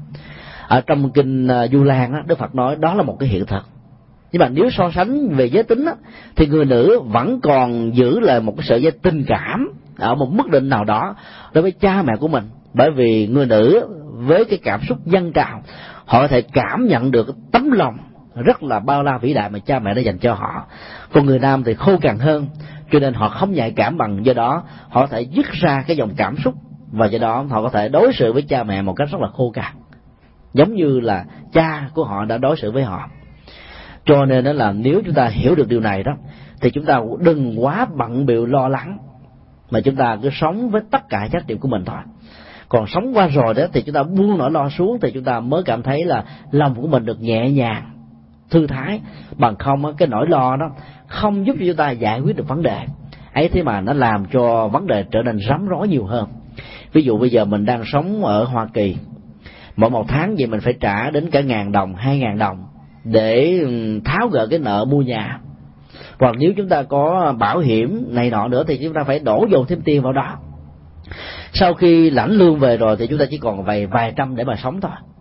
Ở trong kinh Du Lan đó, Đức Phật nói đó là một cái hiện thực. Nhưng mà nếu so sánh về giới tính đó, thì người nữ vẫn còn giữ lại một cái sợi dây tình cảm ở một mức định nào đó đối với cha mẹ của mình. Bởi vì người nữ với cái cảm xúc dâng trào, họ có thể cảm nhận được tấm lòng rất là bao la vĩ đại mà cha mẹ đã dành cho họ. Còn người nam thì khô cằn hơn, cho nên họ không nhạy cảm bằng, do đó họ có thể dứt ra cái dòng cảm xúc, và do đó họ có thể đối xử với cha mẹ một cách rất là khô cằn, giống như là cha của họ đã đối xử với họ. Cho nên đó là nếu chúng ta hiểu được điều này đó, thì chúng ta đừng quá bận bịu lo lắng, mà chúng ta cứ sống với tất cả trách nhiệm của mình thôi. Còn sống qua rồi đó thì chúng ta buông nỗi lo xuống, thì chúng ta mới cảm thấy là lòng của mình được nhẹ nhàng, thư thái. Bằng không cái nỗi lo đó không giúp cho chúng ta giải quyết được vấn đề ấy, thế mà nó làm cho vấn đề trở nên rắm rối nhiều hơn. Ví dụ bây giờ mình đang sống ở Hoa Kỳ, mỗi một tháng vậy mình phải trả đến cả 1.000 đồng, 2.000 đồng để tháo gỡ cái nợ mua nhà. Hoặc nếu chúng ta có bảo hiểm này nọ nữa thì chúng ta phải đổ dồn thêm tiền vào đó. Sau khi lãnh lương về rồi thì chúng ta chỉ còn vài trăm để mà sống thôi.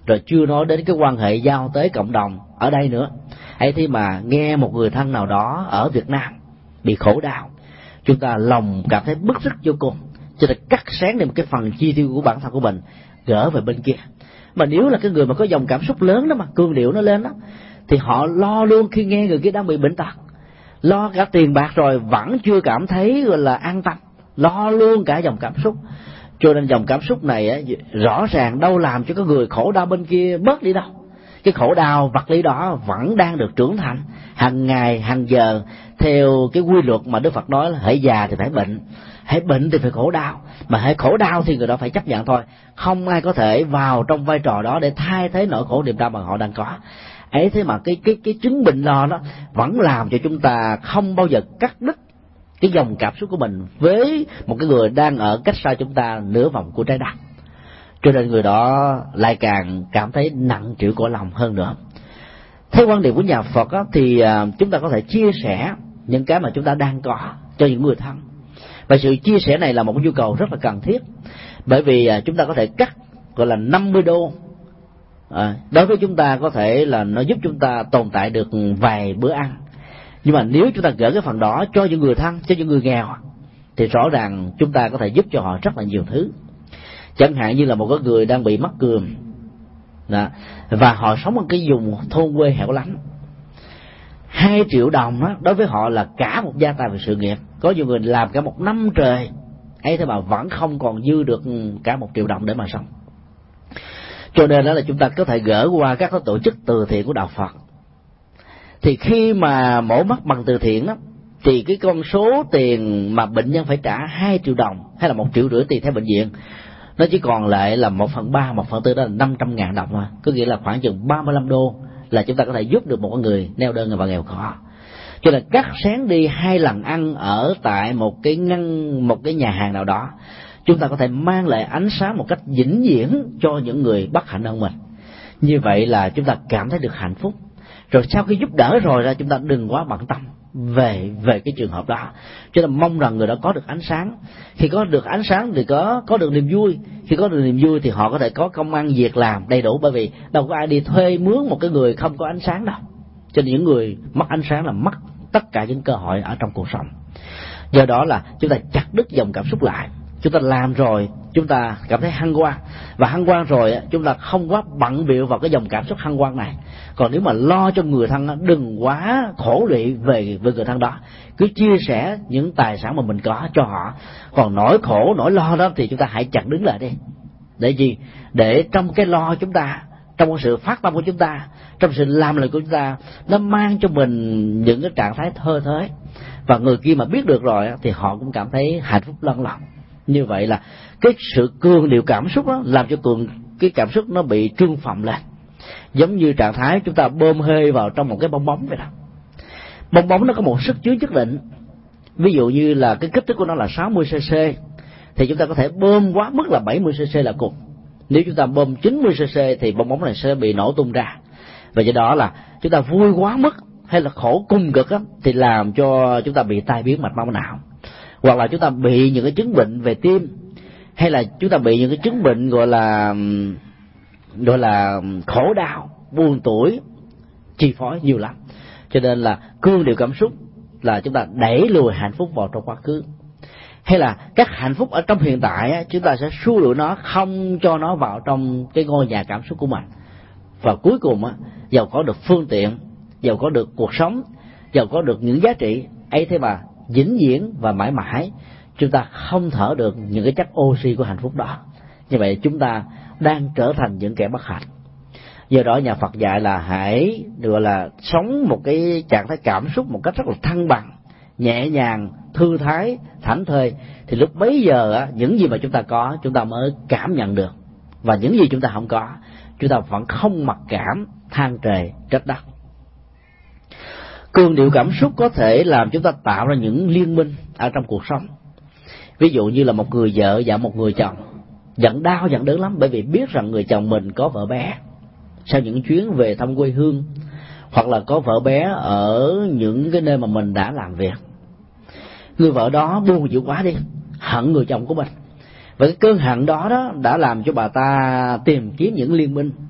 rồi chưa nói đến cái quan hệ giao tế cộng đồng ở đây nữa. Ấy thế mà nghe một người thân nào đó ở Việt Nam bị khổ đau, chúng ta lòng cảm thấy bức rứt vô cùng, cho nên cắt sáng đi một cái phần chi tiêu của bản thân của mình gỡ về bên kia. Mà nếu là cái người mà có dòng cảm xúc lớn đó, mà cương điệu nó lên đó, thì họ lo luôn khi nghe người kia đang bị bệnh tật, lo cả tiền bạc rồi vẫn chưa cảm thấy gọi là an tâm, lo luôn cả dòng cảm xúc. Cho nên dòng cảm xúc này á, rõ ràng đâu làm cho cái người khổ đau bên kia bớt đi đâu. Cái khổ đau vật lý đó vẫn đang được trưởng thành hàng ngày hàng giờ, theo cái quy luật mà Đức Phật nói là hãy già thì phải bệnh, hãy bệnh thì phải khổ đau, mà hãy khổ đau thì người đó phải chấp nhận thôi. Không ai có thể vào trong vai trò đó để thay thế nỗi khổ niềm đau mà họ đang có. Ấy thế mà cái chứng bệnh lo đó vẫn làm cho chúng ta không bao giờ cắt đứt cái dòng cảm xúc của mình với một cái người đang ở cách xa chúng ta nửa vòng của trái đất. Cho nên người đó lại càng cảm thấy nặng trĩu cõi lòng hơn nữa. Theo quan điểm của nhà Phật á, thì chúng ta có thể chia sẻ những cái mà chúng ta đang có cho những người thân, và sự chia sẻ này là một nhu cầu rất là cần thiết. Bởi vì chúng ta có thể cắt gọi là 50 đô, đối với chúng ta có thể là nó giúp chúng ta tồn tại được vài bữa ăn. Nhưng mà nếu chúng ta gỡ cái phần đó cho những người thân, cho những người nghèo, thì rõ ràng chúng ta có thể giúp cho họ rất là nhiều thứ. Chẳng hạn như là một cái người đang bị mắc cườm đó, và họ sống ở cái vùng thôn quê hẻo lánh, 2 triệu đồng đó, đối với họ là cả một gia tài về sự nghiệp. Có nhiều người làm cả một năm trời ấy thế mà vẫn không còn dư được cả 1 triệu đồng để mà sống. Cho nên đó là chúng ta có thể gỡ qua các tổ chức từ thiện của đạo Phật. Thì khi mà mổ mắt bằng từ thiện đó, thì cái con số tiền mà bệnh nhân phải trả 2 triệu đồng hay là 1,5 triệu tùy theo bệnh viện, nó chỉ còn lại là 1/3, 1/4, đó là 500.000 đồng thôi. Có nghĩa là khoảng chừng 35 đô là chúng ta có thể giúp được một người neo đơn và nghèo khó. Cho nên cắt sáng đi 2 lần ăn ở tại một cái nhà hàng nào đó, chúng ta có thể mang lại ánh sáng một cách vĩnh viễn cho những người bất hạnh hơn mình. Như vậy là chúng ta cảm thấy được hạnh phúc. Rồi sau khi giúp đỡ rồi ra, chúng ta đừng quá bận tâm về cái trường hợp đó. Cho nên mong rằng người đó có được ánh sáng. Khi có được ánh sáng thì có được niềm vui. Khi có được niềm vui thì họ có thể có công ăn việc làm đầy đủ, bởi vì đâu có ai đi thuê mướn một cái người không có ánh sáng đâu. Cho nên những người mất ánh sáng là mất tất cả những cơ hội ở trong cuộc sống. Do đó là chúng ta chặt đứt dòng cảm xúc lại. Chúng ta làm rồi chúng ta cảm thấy hân hoan, và hân hoan rồi chúng ta không quá bận bịu vào cái dòng cảm xúc hân hoan này. Còn nếu mà lo cho người thân, đừng quá khổ lụy về người thân đó, cứ chia sẻ những tài sản mà mình có cho họ. Còn nỗi khổ nỗi lo đó thì chúng ta hãy chặn đứng lại đi. Để gì? Để trong cái lo chúng ta, trong cái sự phát tâm của chúng ta, trong sự làm lời của chúng ta, nó mang cho mình những cái trạng thái thơ thới, và người kia mà biết được rồi thì họ cũng cảm thấy hạnh phúc lân lòng. Như vậy là cái sự cường điệu cảm xúc đó làm cho cái cảm xúc nó bị trương phồng lên, giống như trạng thái chúng ta bơm hơi vào trong một cái bong bóng vậy đó. Bong bóng nó có một sức chứa nhất định. Ví dụ như là cái kích thước của nó là 60cc, thì chúng ta có thể bơm quá mức là 70cc là cùng. Nếu chúng ta bơm 90cc thì bong bóng này sẽ bị nổ tung ra. Và do đó là chúng ta vui quá mức hay là khổ cùng cực á, thì làm cho chúng ta bị tai biến mạch máu não, hoặc là chúng ta bị những cái chứng bệnh về tim, hay là chúng ta bị những cái chứng bệnh gọi là khổ đau, buồn tủi chi phối nhiều lắm. Cho nên là cương điệu cảm xúc là chúng ta đẩy lùi hạnh phúc vào trong quá khứ, hay là các hạnh phúc ở trong hiện tại chúng ta sẽ xua đuổi nó, không cho nó vào trong cái ngôi nhà cảm xúc của mình. Và cuối cùng giàu có được phương tiện, giàu có được cuộc sống, giàu có được những giá trị ấy, thế mà vĩnh viễn và mãi mãi chúng ta không thở được những cái chất oxy của hạnh phúc đó. Như vậy chúng ta đang trở thành những kẻ bất hạnh. Do đó nhà Phật dạy là hãy gọi là sống một cái trạng thái cảm xúc một cách rất là thăng bằng, nhẹ nhàng, thư thái, thảnh thơi. Thì lúc bấy giờ những gì mà chúng ta có chúng ta mới cảm nhận được, và những gì chúng ta không có chúng ta vẫn không mặc cảm, than trời trách đất. Cường điệu cảm xúc có thể làm chúng ta tạo ra những liên minh ở trong cuộc sống. Ví dụ như là một người vợ và một người chồng giận đau giận đớn lắm, bởi vì biết rằng người chồng mình có vợ bé sau những chuyến về thăm quê hương, hoặc là có vợ bé ở những cái nơi mà mình đã làm việc. Người vợ đó buồn dữ quá đi, hận người chồng của mình, và cái cơn hận đó đã làm cho bà ta tìm kiếm những liên minh.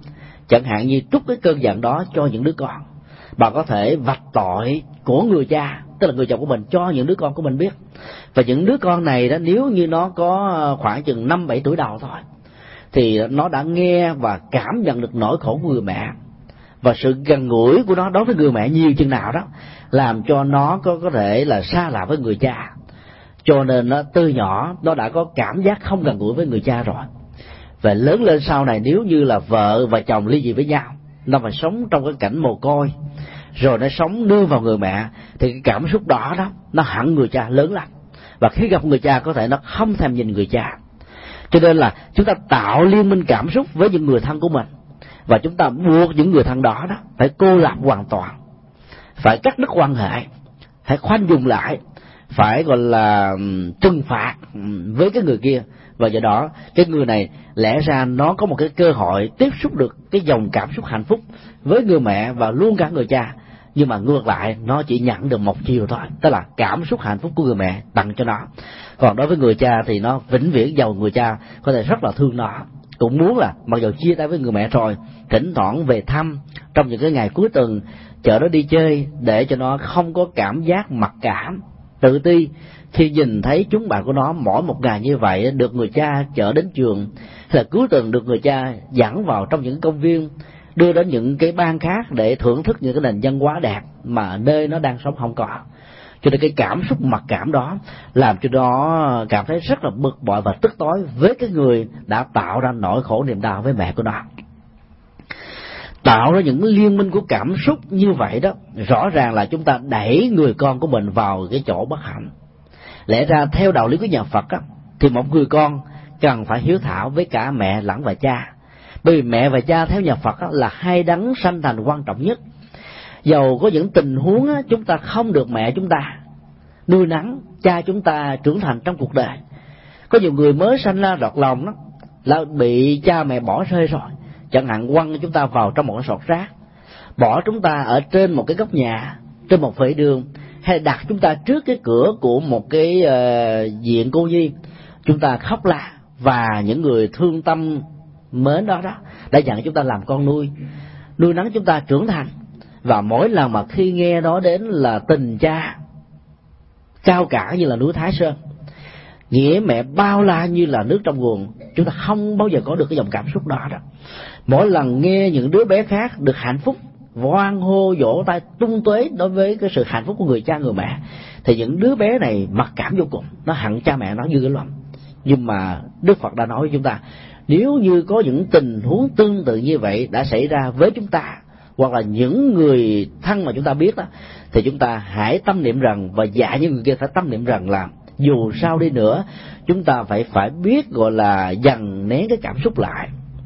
Chẳng hạn như trút cái cơn giận đó cho những đứa con. Bà có thể vạch tội của người cha, tức là người chồng của mình, cho những đứa con của mình biết. Và những đứa con này đó, nếu như nó có khoảng chừng 5-7 tuổi đầu thôi, thì nó đã nghe và cảm nhận được nỗi khổ của người mẹ, và sự gần gũi của nó đối với người mẹ nhiều chừng nào đó làm cho nó có thể là xa lạ với người cha. Cho nên nó từ nhỏ nó đã có cảm giác không gần gũi với người cha rồi. Và lớn lên sau này, nếu như là vợ và chồng ly dị với nhau, nó phải sống trong cái cảnh mồ côi, rồi nó sống nương vào người mẹ, thì cái cảm xúc đó nó hận người cha lớn lắm. Và khi gặp người cha có thể nó không thèm nhìn người cha. Cho nên là chúng ta tạo liên minh cảm xúc với những người thân của mình, và chúng ta buộc những người thân đó phải cô lập hoàn toàn, phải cắt đứt quan hệ, phải khoanh vùng lại, phải gọi là trừng phạt với cái người kia. Và do đó cái người này lẽ ra nó có một cái cơ hội tiếp xúc được cái dòng cảm xúc hạnh phúc với người mẹ và luôn cả người cha, nhưng mà ngược lại nó chỉ nhận được một chiều thôi, tức là cảm xúc hạnh phúc của người mẹ tặng cho nó. Còn đối với người cha thì nó vĩnh viễn, giàu người cha có thể rất là thương nó, cũng muốn là mặc dù chia tay với người mẹ rồi, thỉnh thoảng về thăm trong những cái ngày cuối tuần, chở nó đi chơi, để cho nó không có cảm giác mặc cảm, tự ti khi nhìn thấy chúng bạn của nó mỗi một ngày như vậy được người cha chở đến trường, hay là cuối tuần được người cha dẫn vào trong những công viên, đưa đến những cái bang khác để thưởng thức những cái nền văn hóa đẹp mà nơi nó đang sống không có. Cho nên cái cảm xúc mặc cảm đó làm cho nó cảm thấy rất là bực bội và tức tối với cái người đã tạo ra nỗi khổ niềm đau với mẹ của nó. Tạo ra những liên minh của cảm xúc như vậy đó, rõ ràng là chúng ta đẩy người con của mình vào cái chỗ bất hạnh. Lẽ ra theo đạo lý của nhà Phật á, thì một người con cần phải hiếu thảo với cả mẹ lẫn và cha. Bởi vì mẹ và cha theo nhà Phật á, là hai đấng sanh thành quan trọng nhất. Dầu có những tình huống á, chúng ta không được mẹ chúng ta nuôi nắng, cha chúng ta trưởng thành trong cuộc đời. Có nhiều người mới sanh ra lọt lòng đó là bị cha mẹ bỏ rơi rồi, chẳng hạn quăng chúng ta vào trong một cái sọt rác, bỏ chúng ta ở trên một cái góc nhà, trên một vệ đường, hay đặt chúng ta trước cái cửa của một cái viện cô nhi, chúng ta khóc la, và những người thương tâm mến đó đã dặn chúng ta làm con nuôi nắng chúng ta trưởng thành. Và mỗi lần mà khi nghe nói đến là tình cha cao cả như là núi Thái Sơn, nghĩa mẹ bao la như là nước trong nguồn, chúng ta không bao giờ có được cái dòng cảm xúc đó. Mỗi lần nghe những đứa bé khác được hạnh phúc, hoan hô vỗ tay tung tuế đối với cái sự hạnh phúc của người cha người mẹ, thì những đứa bé này mặc cảm vô cùng, nó hận cha mẹ nó như cái lắm. Nhưng mà Đức Phật đã nói với chúng ta, nếu như có những tình huống tương tự như vậy đã xảy ra với chúng ta, hoặc là những người thân mà chúng ta biết đó, thì chúng ta hãy tâm niệm rằng, và dạy những người kia phải tâm niệm rằng là dù sao đi nữa chúng ta phải biết gọi là dằn nén cái cảm xúc lại,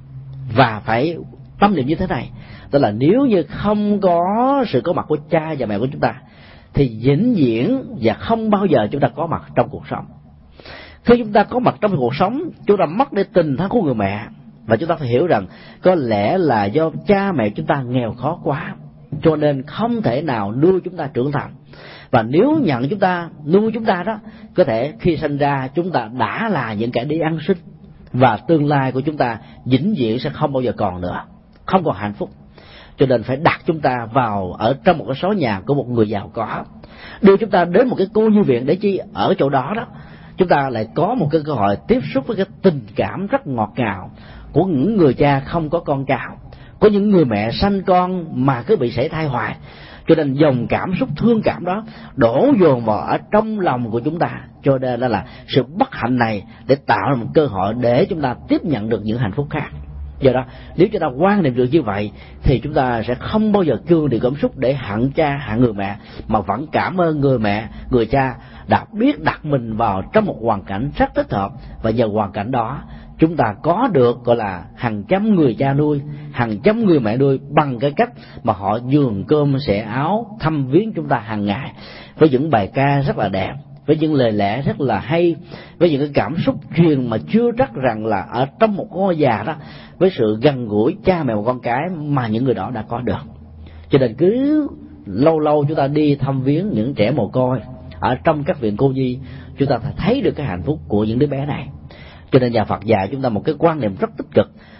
và phải tâm niệm như thế này, tức là nếu như không có sự có mặt của cha và mẹ của chúng ta thì vĩnh viễn và không bao giờ chúng ta có mặt trong cuộc sống. Khi chúng ta có mặt trong cuộc sống, chúng ta mất đi tình thân của người mẹ, và chúng ta phải hiểu rằng có lẽ là do cha mẹ chúng ta nghèo khó quá, cho nên không thể nào nuôi chúng ta trưởng thành. Và nếu nhận chúng ta, nuôi chúng ta đó, có thể khi sinh ra chúng ta đã là những kẻ đi ăn xin, và tương lai của chúng ta vĩnh viễn sẽ không bao giờ còn nữa, không còn hạnh phúc. Cho nên phải đặt chúng ta vào ở trong một cái số nhà của một người giàu có, đưa chúng ta đến một cái cô nhi viện, để chi ở chỗ đó chúng ta lại có một cái cơ hội tiếp xúc với cái tình cảm rất ngọt ngào của những người cha không có con cao, có những người mẹ sanh con mà cứ bị sảy thai hoài. Cho nên dòng cảm xúc thương cảm đó đổ dồn vào ở trong lòng của chúng ta, cho nên là sự bất hạnh này để tạo ra một cơ hội để chúng ta tiếp nhận được những hạnh phúc khác. Do đó nếu chúng ta quan niệm được như vậy thì chúng ta sẽ không bao giờ cương điều cảm xúc để hận cha hận người mẹ, mà vẫn cảm ơn người mẹ người cha đã biết đặt mình vào trong một hoàn cảnh rất thích hợp, và nhờ hoàn cảnh đó chúng ta có được gọi là hàng trăm người cha nuôi, hàng trăm người mẹ nuôi, bằng cái cách mà họ giường cơm xẻ áo thăm viếng chúng ta hàng ngày, với những bài ca rất là đẹp, với những lời lẽ rất là hay, với những cái cảm xúc truyền mà chưa chắc rằng là ở trong một ngôi nhà đó, với sự gần gũi cha mẹ và con cái mà những người đó đã có được. Cho nên cứ lâu lâu chúng ta đi thăm viếng những trẻ mồ côi ở trong các viện cô nhi, chúng ta phải thấy được cái hạnh phúc của những đứa bé này. Cho nên nhà Phật dạy chúng ta một cái quan niệm rất tích cực,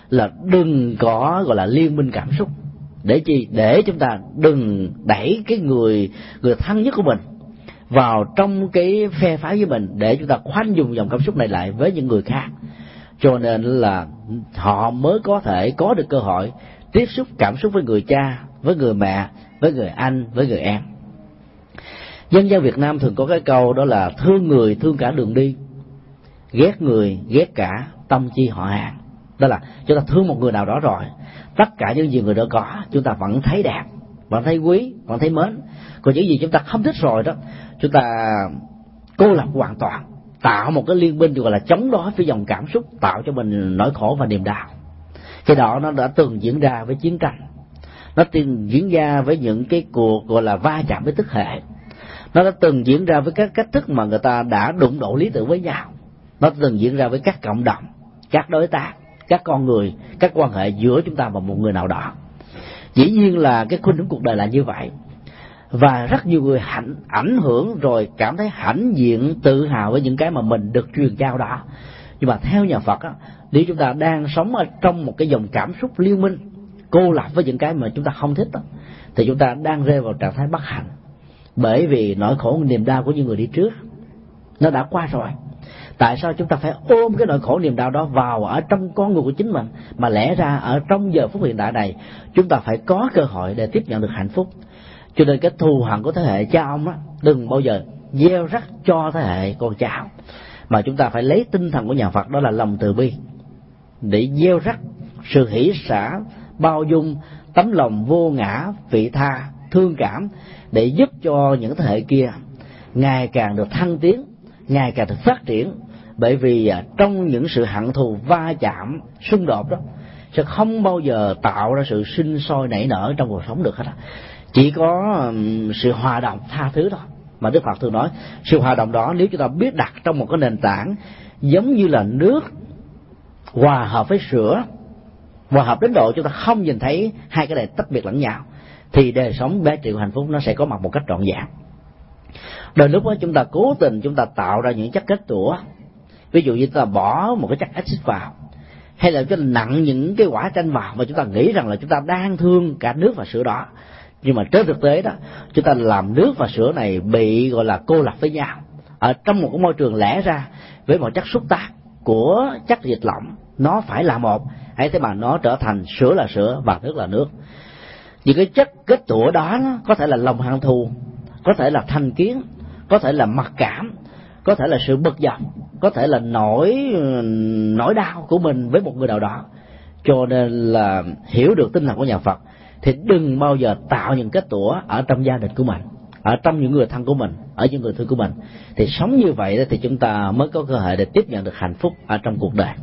là đừng có gọi là liên minh cảm xúc. Để chi? Để chúng ta đừng đẩy cái người thân nhất của mình vào trong cái phe phái với mình, để chúng ta khoanh dùng dòng cảm xúc này lại với những người khác. Cho nên là họ mới có thể có được cơ hội tiếp xúc cảm xúc với người cha, với người mẹ, với người anh, với người em. Dân gian Việt Nam thường có cái câu đó là thương người thương cả đường đi, ghét người ghét cả tâm chi họ hàng. Đó là chúng ta thương một người nào đó rồi, tất cả những gì người đó có chúng ta vẫn thấy đẹp, vẫn thấy quý, vẫn thấy mến. Còn những gì chúng ta không thích rồi đó, chúng ta cô lập hoàn toàn, tạo một cái liên minh gọi là chống đối với dòng cảm xúc, tạo cho mình nỗi khổ và niềm đau. Cái đó nó đã từng diễn ra với chiến tranh, nó từng diễn ra với những cái cuộc gọi là va chạm với tức hệ, nó đã từng diễn ra với các cách thức mà người ta đã đụng độ lý tưởng với nhau, nó từng diễn ra với các cộng đồng, các đối tác, các con người, các quan hệ giữa chúng ta và một người nào đó. Dĩ nhiên là cái khuynh hướng cuộc đời là như vậy, và rất nhiều người ảnh hưởng rồi cảm thấy hãnh diện, tự hào với những cái mà mình được truyền trao đó. Nhưng mà theo nhà Phật á, nếu chúng ta đang sống ở trong một cái dòng cảm xúc liên minh, cô lập với những cái mà chúng ta không thích đó, thì chúng ta đang rơi vào trạng thái bất hạnh. Bởi vì nỗi khổ niềm đau của những người đi trước nó đã qua rồi. Tại sao chúng ta phải ôm cái nỗi khổ niềm đau đó vào ở trong con người của chính mình, mà lẽ ra ở trong giờ phút hiện tại này chúng ta phải có cơ hội để tiếp nhận được hạnh phúc. Cho nên cái thù hận của thế hệ cha ông á, đừng bao giờ gieo rắc cho thế hệ con cháu, mà chúng ta phải lấy tinh thần của nhà Phật, đó là lòng từ bi, để gieo rắc sự hỷ xả, bao dung, tấm lòng vô ngã, vị tha, thương cảm, để giúp cho những thế hệ kia ngày càng được thăng tiến, ngày càng được phát triển. Bởi vì trong những sự hận thù, va chạm, xung đột đó sẽ không bao giờ tạo ra sự sinh sôi nảy nở trong cuộc sống được hết. Chỉ có sự hòa đồng, tha thứ thôi. Mà Đức Phật thường nói sự hòa đồng đó, nếu chúng ta biết đặt trong một cái nền tảng giống như là nước hòa hợp với sữa, hòa hợp đến độ chúng ta không nhìn thấy hai cái này tách biệt lẫn nhau, thì đời sống bé trị hạnh phúc nó sẽ có mặt một cách trọn vẹn. Đôi lúc đó chúng ta cố tình chúng ta tạo ra những chất kết tủa, ví dụ như chúng ta bỏ một cái chất axit vào, hay là chúng ta nặng những cái quả chanh vào, và chúng ta nghĩ rằng là chúng ta đang thương cả nước và sữa đó. Nhưng mà trên thực tế đó, chúng ta làm nước và sữa này bị gọi là cô lập với nhau ở trong một cái môi trường lẽ ra với một chất xúc tác của chất dịch lỏng nó phải là một, hãy thế mà nó trở thành sữa là sữa và nước là nước. Những cái chất kết tủa đó có thể là lòng hận thù, có thể là thành kiến, có thể là mặc cảm, có thể là sự bực dọc, có thể là nỗi đau của mình với một người nào đó. Cho nên là hiểu được tinh thần của nhà Phật thì đừng bao giờ tạo những kết tủa ở trong gia đình của mình, ở trong những người thân của mình, ở những người thương của mình. Thì sống như vậy thì chúng ta mới có cơ hội để tiếp nhận được hạnh phúc ở trong cuộc đời.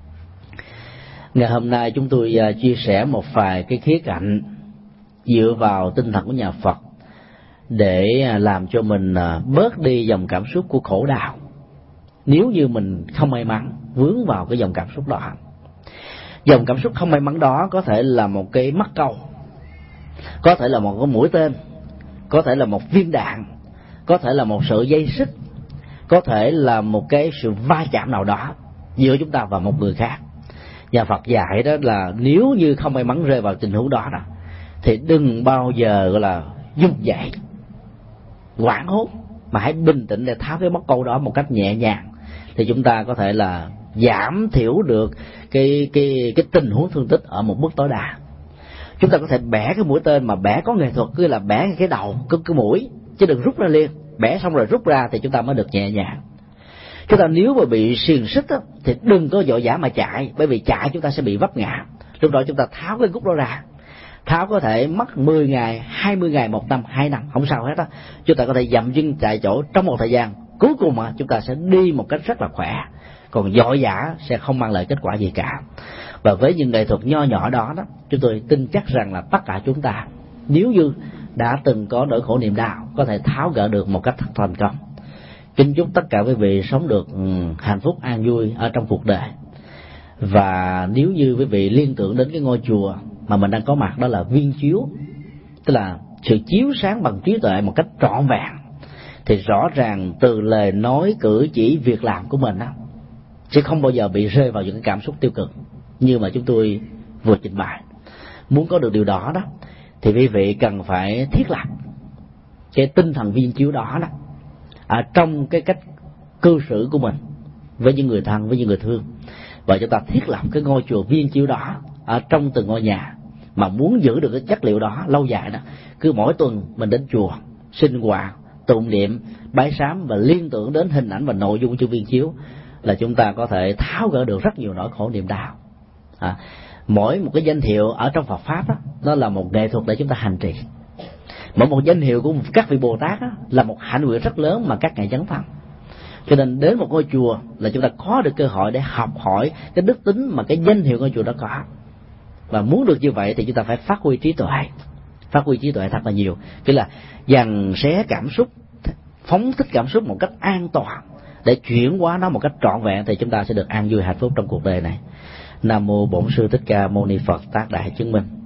Ngày hôm nay chúng tôi chia sẻ một vài cái khía cạnh dựa vào tinh thần của nhà Phật để làm cho mình bớt đi dòng cảm xúc của khổ đau, nếu như mình không may mắn vướng vào cái dòng cảm xúc đó. Dòng cảm xúc không may mắn đó có thể là một cái mắc câu, có thể là một cái mũi tên, có thể là một viên đạn, có thể là một sợi dây xích, có thể là một cái sự va chạm nào đó giữa chúng ta và một người khác. Nhà Phật dạy đó là nếu như không may mắn rơi vào tình huống đó thì đừng bao giờ gọi là run dậy, hoảng hốt, mà hãy bình tĩnh để tháo cái móc câu đó một cách nhẹ nhàng, thì chúng ta có thể là giảm thiểu được cái tình huống thương tích ở một mức tối đa. Chúng ta có thể bẻ cái mũi tên mà bẻ có nghệ thuật, cứ là bẻ cái đầu cái mũi, chứ đừng rút ra liền. Bẻ xong rồi rút ra thì chúng ta mới được nhẹ nhàng. Chúng ta nếu mà bị xiềng xích thì đừng có vội vã mà chạy, bởi vì chạy chúng ta sẽ bị vấp ngã. Lúc đó chúng ta tháo cái gút đó ra. Tháo có thể mất 10 ngày, 20 ngày, 1 năm, 2 năm, không sao hết đó. Chúng ta có thể dậm chân tại chỗ trong một thời gian, cuối cùng mà chúng ta sẽ đi một cách rất là khỏe. Còn vội vã sẽ không mang lại kết quả gì cả. Và với những nghệ thuật nho nhỏ đó, chúng tôi tin chắc rằng là tất cả chúng ta, nếu như đã từng có nỗi khổ niềm đau, có thể tháo gỡ được một cách thành công. Kính chúc tất cả quý vị sống được hạnh phúc an vui ở trong cuộc đời. Và nếu như quý vị liên tưởng đến cái ngôi chùa mà mình đang có mặt, đó là viên chiếu, tức là sự chiếu sáng bằng trí tuệ một cách trọn vẹn, thì rõ ràng từ lời nói, cử chỉ, việc làm của mình sẽ không bao giờ bị rơi vào những cái cảm xúc tiêu cực. như mà chúng tôi vừa trình bày. Muốn có được điều đó thì quý vị cần phải thiết lập cái tinh thần viên chiếu đó ở trong cái cách cư xử của mình với những người thân, với những người thương. Và chúng ta thiết lập cái ngôi chùa viên chiếu đó ở trong từng ngôi nhà. Mà muốn giữ được cái chất liệu đó lâu dài cứ mỗi tuần mình đến chùa sinh hoạt, tụng niệm, bái sám và liên tưởng đến hình ảnh và nội dung của chùa viên chiếu là chúng ta có thể tháo gỡ được rất nhiều nỗi khổ niềm đau. Mỗi một cái danh hiệu ở trong Phật pháp nó là một nghệ thuật để chúng ta hành trì. Mỗi một danh hiệu của các vị Bồ Tát là một hạnh nguyện rất lớn mà các ngài dấn thân. Cho nên đến một ngôi chùa là chúng ta có được cơ hội để học hỏi cái đức tính mà cái danh hiệu ngôi chùa đó có. Và muốn được như vậy thì chúng ta phải phát huy trí tuệ. Phát huy trí tuệ thật là nhiều, tức là dằn xé cảm xúc, phóng thích cảm xúc một cách an toàn để chuyển hóa nó một cách trọn vẹn, thì chúng ta sẽ được an vui hạnh phúc trong cuộc đời này. Nam mô Bổn Sư Thích Ca Mâu Ni Phật. Tác đại chứng minh.